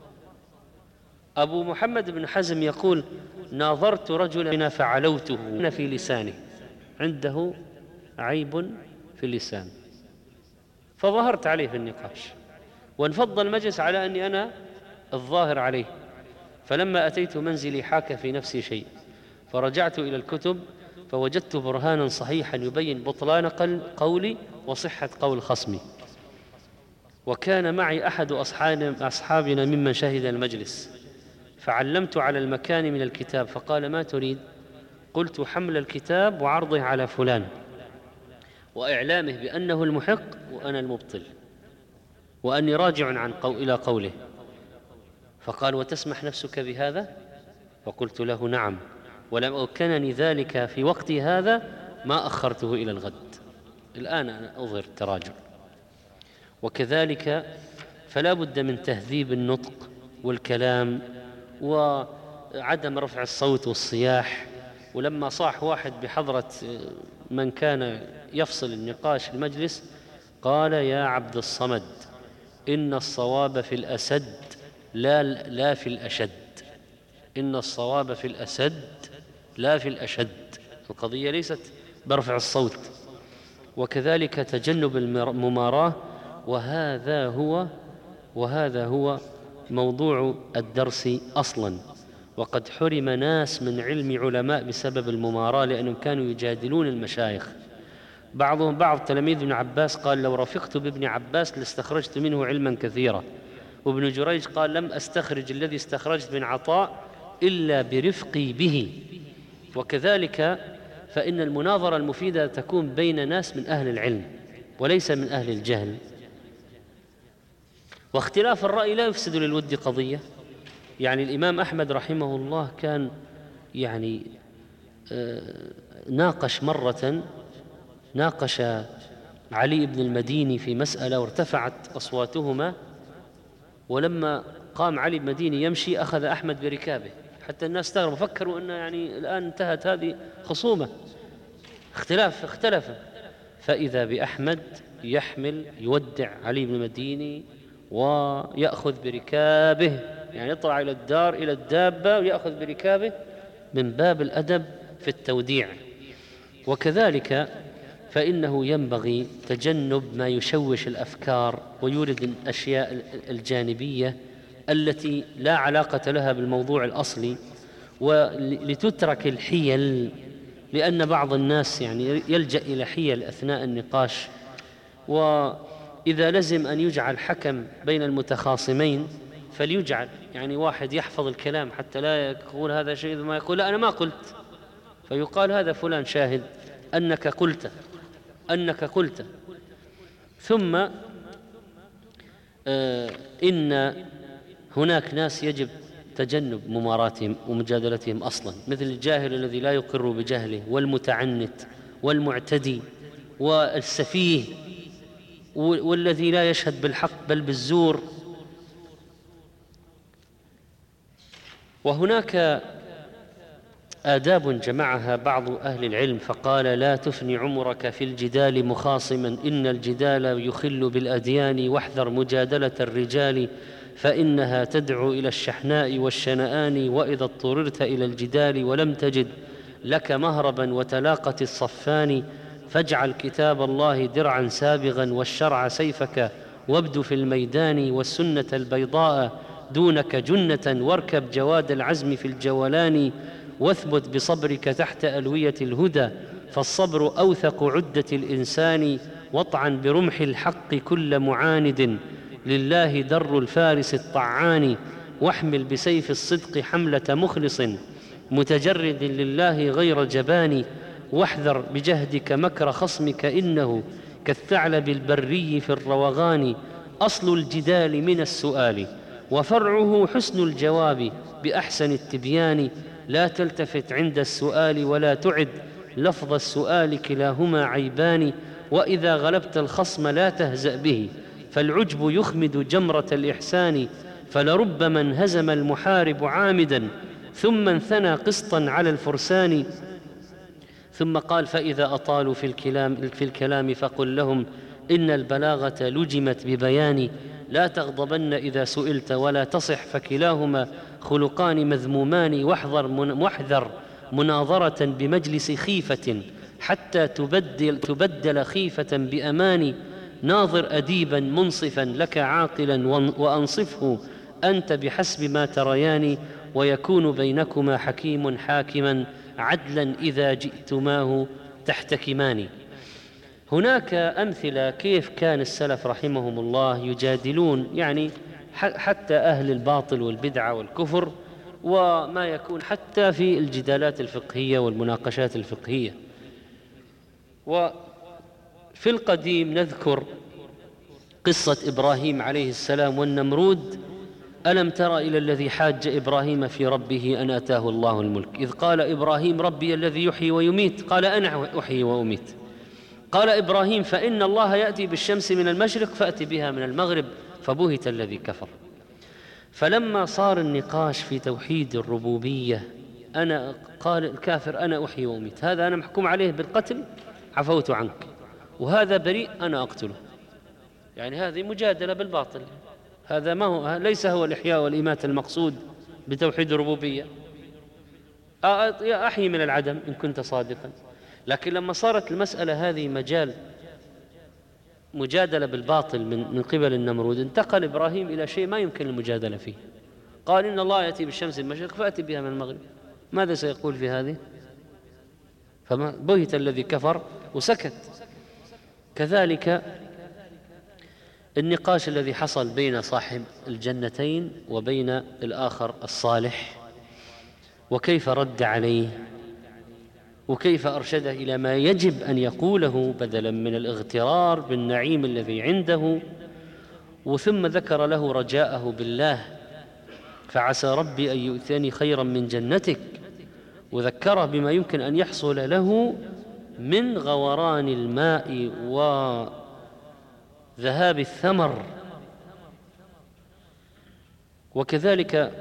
أبو محمد بن حزم يقول ناظرت رجلا فعلوته في لسانه، عنده عيب في اللسان، فظهرت عليه في النقاش وانفض المجلس على أني أنا الظاهر عليه. فلما أتيت منزلي حاك في نفسي شيء، فرجعت إلى الكتب فوجدت برهانا صحيحا يبين بطلان قولي وصحة قول خصمي. وكان معي أحد أصحابنا ممن شهد المجلس، فعلمت على المكان من الكتاب، فقال ما تريد؟ قلت حمل الكتاب وعرضه على فلان وإعلامه بأنه المحق وأنا المبطل وأني راجع عن قو إلى قوله. فقال وتسمح نفسك بهذا؟ فقلت له نعم، ولم أمكنني ذلك في وقتي هذا ما أخرته إلى الغد، الآن أنا أظهر التراجع. وكذلك فلا بد من تهذيب النطق والكلام وعدم رفع الصوت والصياح. ولما صاح واحد بحضرة من كان يفصل النقاش المجلس قال يا عبد الصمد إن الصواب في الأسد لا لا في الأشد، إن الصواب في الأسد لا في الأشد، القضية ليست برفع الصوت. وكذلك تجنب المماراة وهذا هو وهذا هو موضوع الدرس أصلا. وقد حرم ناس من علم علماء بسبب المماراة، لأنهم كانوا يجادلون المشايخ. بعضهم بعض تلاميذ ابن عباس قال: لو رفقت بابن عباس لاستخرجت منه علما كثيرا. وابن جريج قال: لم أستخرج الذي استخرجت من عطاء إلا برفقي به. وكذلك فإن المناظرة المفيدة تكون بين ناس من أهل العلم وليس من أهل الجهل. واختلاف الرأي لا يفسد للود قضية. يعني الإمام أحمد رحمه الله كان يعني ناقش مرة ناقش علي بن المديني في مسألة وارتفعت أصواتهما، ولما قام علي بن المديني يمشي أخذ أحمد بركابه، حتى الناس استغربوا فكروا أن يعني الآن انتهت هذه خصومة، اختلاف اختلف. فإذا بأحمد يحمل يودع علي بن المديني ويأخذ بركابه، يعني يطلع إلى الدار إلى الدابة ويأخذ بركابه من باب الأدب في التوديع. وكذلك فإنه ينبغي تجنب ما يشوش الأفكار ويورد الأشياء الجانبية التي لا علاقة لها بالموضوع الأصلي، ولتترك الحيل، لأن بعض الناس يعني يلجأ إلى حيل أثناء النقاش. وإذا لزم أن يجعل حكم بين المتخاصمين فليجعل، يعني واحد يحفظ الكلام حتى لا يقول هذا شيء ما يقول لا أنا ما قلت، فيقال هذا فلان شاهد أنك قلت أنك قلت ثم آه إن هناك ناس يجب تجنب مماراتهم ومجادلتهم أصلا، مثل الجاهل الذي لا يقر بجهله، والمتعنت والمعتدي والسفيه والذي لا يشهد بالحق بل بالزور. وهناك آداب جمعها بعض أهل العلم فقال: لا تفني عمرك في الجدال مخاصما، إن الجدال يخل بالأديان، واحذر مجادلة الرجال فإنها تدعو إلى الشحناء والشنآن، وإذا اضطررت إلى الجدال ولم تجد لك مهربا وتلاقة الصفان، فاجعل كتاب الله درعا سابغا والشرع سيفك، وابد في الميدان والسنة البيضاء دونك جنة، واركب جواد العزم في الجولان، واثبت بصبرك تحت ألوية الهدى، فالصبر أوثق عدة الإنسان، واطعن برمح الحق كل معاند، لله در الفارس الطعان، واحمل بسيف الصدق حملة مخلص متجرد لله غير جبان، واحذر بجهدك مكر خصمك إنه كالثعلب البري في الروغان، أصل الجدال من السؤال وفرعه حسن الجواب بأحسن التبيان، لا تلتفت عند السؤال ولا تعد لفظ السؤال كلاهما عيبان، وإذا غلبت الخصم لا تهزأ به فالعجب يخمد جمرة الإحسان، فلربما انهزم المحارب عامدا ثم انثنى قسطا على الفرسان. ثم قال: فإذا أطالوا في الكلام, في الكلام فقل لهم إن البلاغة لجمت ببيان، لا تغضبن إذا سئلت ولا تصح فكلاهما خلقان مذمومان، واحذر من واحذر مناظرة بمجلس خيفة حتى تبدل, تبدل خيفة بأمان، ناظر أديبا منصفا لك عاقلا وأنصفه أنت بحسب ما تريان، ويكون بينكما حكيم حاكما عدلا إذا جئتماه تحتكمان. هناك أمثلة كيف كان السلف رحمهم الله يجادلون يعني حتى أهل الباطل والبدعة والكفر، وما يكون حتى في الجدالات الفقهية والمناقشات الفقهية. وفي القديم نذكر قصة إبراهيم عليه السلام والنمرود: ألم تر إلى الذي حاج إبراهيم في ربه أن آتاه الله الملك، إذ قال إبراهيم ربي الذي يحيي ويميت، قال أنا أحيي وأميت. قال إبراهيم: فإن الله يأتي بالشمس من المشرق فأتي بها من المغرب، فبهت الذي كفر. فلما صار النقاش في توحيد الربوبية، أنا قال الكافر: أنا أحيي وأميت، هذا أنا محكوم عليه بالقتل عفوت عنك، وهذا بريء أنا أقتله. يعني هذه مجادلة بالباطل، هذا ما هو ليس هو الإحياء والإماتة المقصود بتوحيد الربوبية. أحيي من العدم إن كنت صادقا. لكن لما صارت المسألة هذه مجال مجادلة بالباطل من من قبل النمرود، انتقل إبراهيم إلى شيء ما يمكن المجادلة فيه. قال إن الله يأتي بالشمس من المشرق فأتي بها من المغرب. ماذا سيقول في هذه؟ فما بهت الذي كفر وسكت. كذلك النقاش الذي حصل بين صاحب الجنتين وبين الآخر الصالح، وكيف رد عليه وكيف أرشده إلى ما يجب أن يقوله بدلا من الاغترار بالنعيم الذي عنده، وثم ذكر له رجاءه بالله فعسى ربي أن يؤتيني خيرا من جنتك، وذكره بما يمكن أن يحصل له من غوران الماء وذهاب الثمر. وكذلك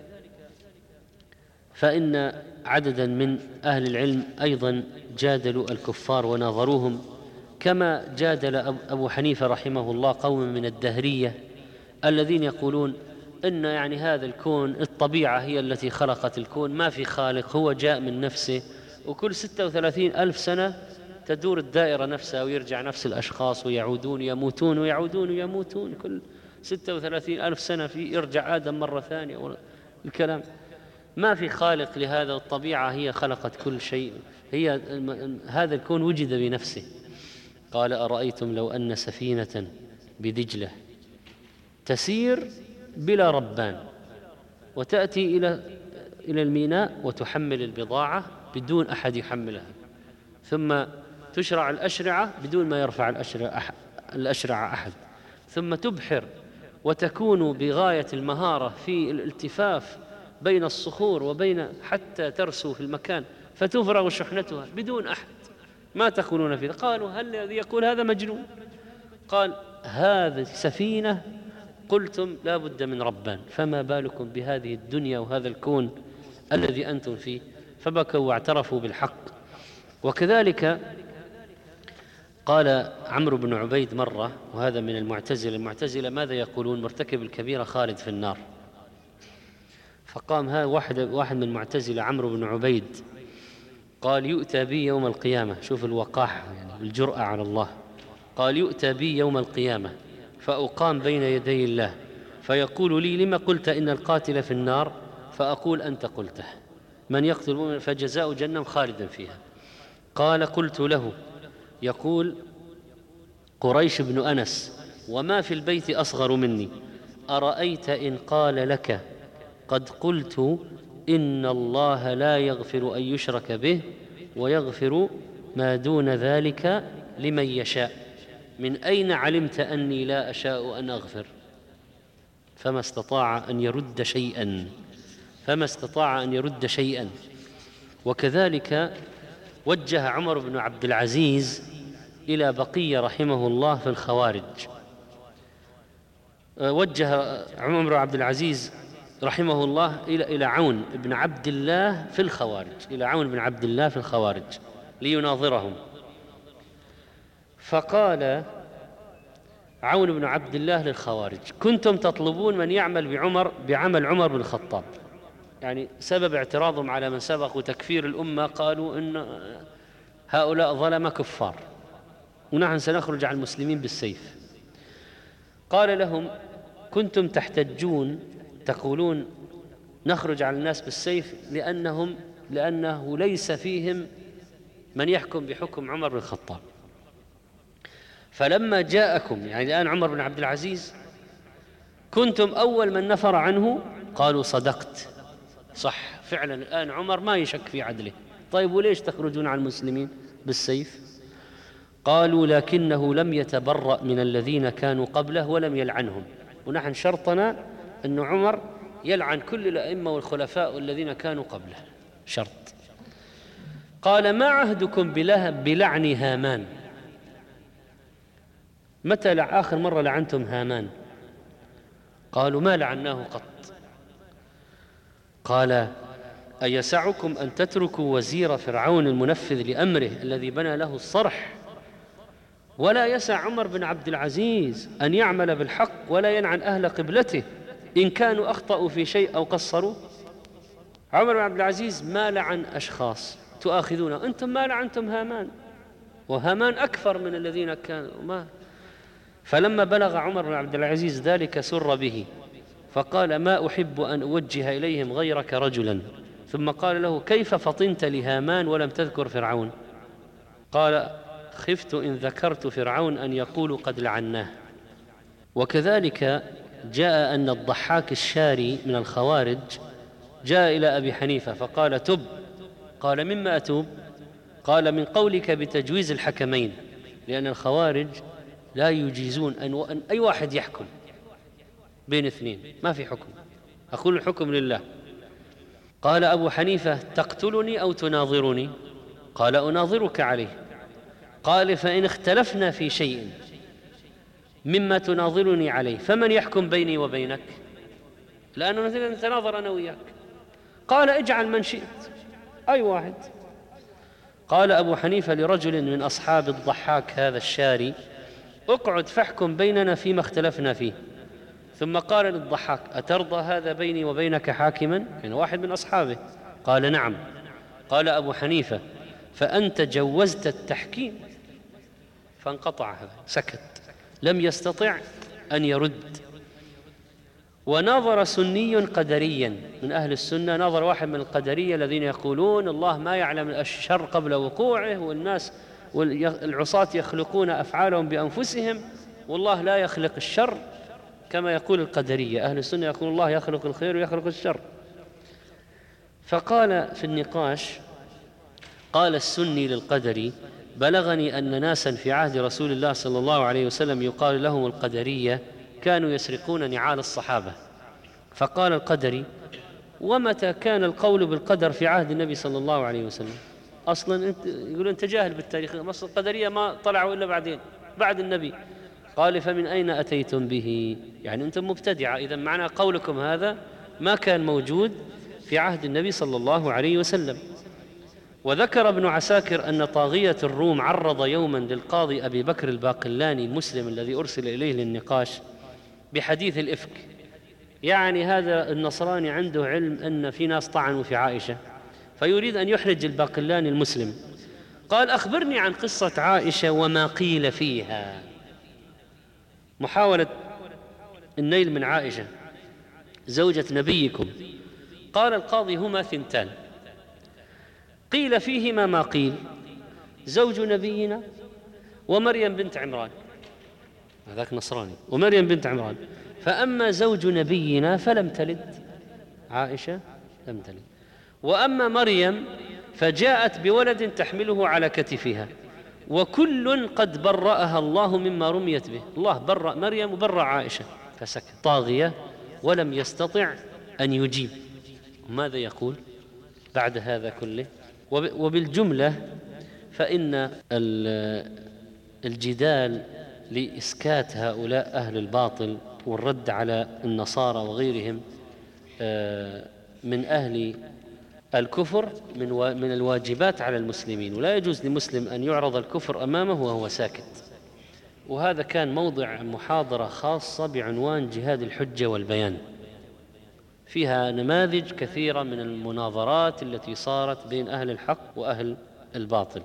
فإن عددا من أهل العلم أيضا جادلوا الكفار وناظروهم، كما جادل أبو حنيفة رحمه الله قوم من الدهرية الذين يقولون إن يعني هذا الكون الطبيعة هي التي خلقت الكون، ما في خالق، هو جاء من نفسه، وكل ستة وثلاثين ألف سنة تدور الدائرة نفسها ويرجع نفس الأشخاص ويعودون يموتون ويعودون ويموتون، كل ستة وثلاثين ألف سنة في يرجع آدم مرة ثانية. الكلام ما في خالق لهذا، الطبيعة هي خلقت كل شيء، هي هذا الكون وجد بنفسه. قال أرأيتم لو أن سفينة بدجلة تسير بلا ربان وتأتي إلى إلى الميناء وتحمل البضاعة بدون أحد يحملها، ثم تشرع الأشرعة بدون ما يرفع الأشرعة الأشرعة أحد، ثم تبحر وتكون بغاية المهارة في الالتفاف بين الصخور وبين حتى ترسو في المكان فتفرغ شحنتها بدون أحد، ما تقولون فيه؟ قالوا هل الذي يقول هذا مجنون؟ قال هذه سفينة قلتم لا بد من ربان، فما بالكم بهذه الدنيا وهذا الكون الذي أنتم فيه؟ فبكوا واعترفوا بالحق. وكذلك قال عمرو بن عبيد مرة، وهذا من المعتزلة، المعتزلة ماذا يقولون؟ مرتكب الكبيرة خالد في النار. فقام هذا واحد واحد من المعتزلة عمرو بن عبيد قال يؤتى بي يوم القيامة، شوف الوقاحة يعني والجرأة على الله، قال يؤتى بي يوم القيامة فأقام بين يدي الله فيقول لي لما قلت إن القاتل في النار؟ فأقول أنت قلته، من يقتل مؤمنا فجزاء جهنم خالدا فيها. قال قلت له، يقول قريش بن أنس وما في البيت أصغر مني، أرأيت إن قال لك قد قلت إن الله لا يغفر أن يشرك به ويغفر ما دون ذلك لمن يشاء، من أين علمت أني لا أشاء أن أغفر؟ فما استطاع أن يرد شيئا فما استطاع أن يرد شيئا. وكذلك وجه عمر بن عبد العزيز إلى بقية رحمه الله في الخوارج، وجه عمر بن عبد العزيز رحمه الله إلى إلى عون بن عبد الله في الخوارج إلى عون بن عبد الله في الخوارج ليناظرهم. فقال عون بن عبد الله للخوارج كنتم تطلبون من يعمل بعمر بعمل عمر بن الخطاب، يعني سبب اعتراضهم على من سبق وتكفير الأمة قالوا إن هؤلاء ظلمة كفار ونحن سنخرج على المسلمين بالسيف. قال لهم كنتم تحتجون تقولون نخرج على الناس بالسيف لأنهم لأنه ليس فيهم من يحكم بحكم عمر بن الخطاب، فلما جاءكم يعني الآن عمر بن عبد العزيز كنتم أول من نفر عنه. قالوا صدقت، صح فعلا الآن عمر ما يشك في عدله، طيب وليش تخرجون على المسلمين بالسيف؟ قالوا لكنه لم يتبرأ من الذين كانوا قبله ولم يلعنهم، ونحن شرطنا أن عمر يلعن كل الأئمة والخلفاء الذين كانوا قبله، شرط. قال ما عهدكم بلعن هامان؟ متى آخر مرة لعنتم هامان؟ قالوا ما لعناه قط. قال أيسعكم أن تتركوا وزير فرعون المنفذ لأمره الذي بنى له الصرح، ولا يسع عمر بن عبد العزيز أن يعمل بالحق ولا ينعن أهل قبلته إن كانوا أخطأوا في شيء أو قصروا؟ عمر بن عبد العزيز ما لعن أشخاص تؤاخذونه، أنتم ما لعنتم هامان، وهامان أكثر من الذين كانوا ما فلما بلغ عمر بن عبد العزيز ذلك سر به، فقال: ما أحب أن أوجه إليهم غيرك رجلا. ثم قال له: كيف فطنت لهامان ولم تذكر فرعون؟ قال: خفت إن ذكرت فرعون أن يقول قد لعناه. وكذلك جاء أن الضحاك الشاري من الخوارج جاء إلى أبي حنيفة فقال: تب. قال: مما أتوب؟ قال: من قولك بتجويز الحكمين، لأن الخوارج لا يجيزون أن أي واحد يحكم بين اثنين، ما في حكم، أقول الحكم لله. قال أبو حنيفة: تقتلني أو تناظرني؟ قال: أناظرك عليه. قال: فإن اختلفنا في شيء مما تناظرني عليه فمن يحكم بيني وبينك؟ لأنه نتناظر أنا وياك. قال: اجعل من شئت، أي واحد. قال أبو حنيفة لرجل من أصحاب الضحاك هذا الشاري: اقعد فاحكم بيننا فيما اختلفنا فيه. ثم قال للضحاك: أترضى هذا بيني وبينك حاكما؟ يعني واحد من أصحابه. قال: نعم. قال أبو حنيفة: فأنت جوزت التحكيم. فانقطع هذا، سكت، لم يستطع أن يرد. ونظر سني قدريا من أهل السنة، نظر واحد من القدرية الذين يقولون الله ما يعلم الشر قبل وقوعه، والناس والعصاة يخلقون أفعالهم بأنفسهم، والله لا يخلق الشر كما يقول القدرية. أهل السنة يقول الله يخلق الخير ويخلق الشر. فقال في النقاش، قال السني للقدري: بلغني أن ناسا في عهد رسول الله صلى الله عليه وسلم يقال لهم القدرية كانوا يسرقون نعال الصحابة. فقال القدري: ومتى كان القول بالقدر في عهد النبي صلى الله عليه وسلم؟ أصلا انت يقول أنت جاهل بالتاريخ، أصلا القدرية ما طلعوا إلا بعدين بعد النبي. قال: فمن أين أتيتم به؟ يعني أنتم مبتدعة، إذا معنى قولكم هذا ما كان موجود في عهد النبي صلى الله عليه وسلم. وذكر ابن عساكر أن طاغية الروم عرض يوما للقاضي أبي بكر الباقلاني المسلم الذي أرسل إليه للنقاش بحديث الإفك. يعني هذا النصراني عنده علم أن في ناس طعنوا في عائشة، فيريد أن يحرج الباقلاني المسلم. قال: أخبرني عن قصة عائشة وما قيل فيها. محاولة النيل من عائشة زوجة نبيكم. قال القاضي: هما ثنتان قيل فيهما ما قيل، زوج نبينا ومريم بنت عمران، هذاك نصراني، ومريم بنت عمران. فأما زوج نبينا فلم تلد، عائشة لم تلد، وأما مريم فجاءت بولد تحمله على كتفها، وكل قد برأها الله مما رميت به. الله برأ مريم وبرأ عائشة. فسكت، طاغية، ولم يستطع أن يجيب. ماذا يقول بعد هذا كله؟ وبالجملة فإن الجدال لإسكات هؤلاء أهل الباطل والرد على النصارى وغيرهم من أهل الكفر من الواجبات على المسلمين، ولا يجوز لمسلم أن يعرض الكفر أمامه وهو ساكت. وهذا كان موضع محاضرة خاصة بعنوان جهاد الحجة والبيان، فيها نماذج كثيرة من المناظرات التي صارت بين أهل الحق وأهل الباطل.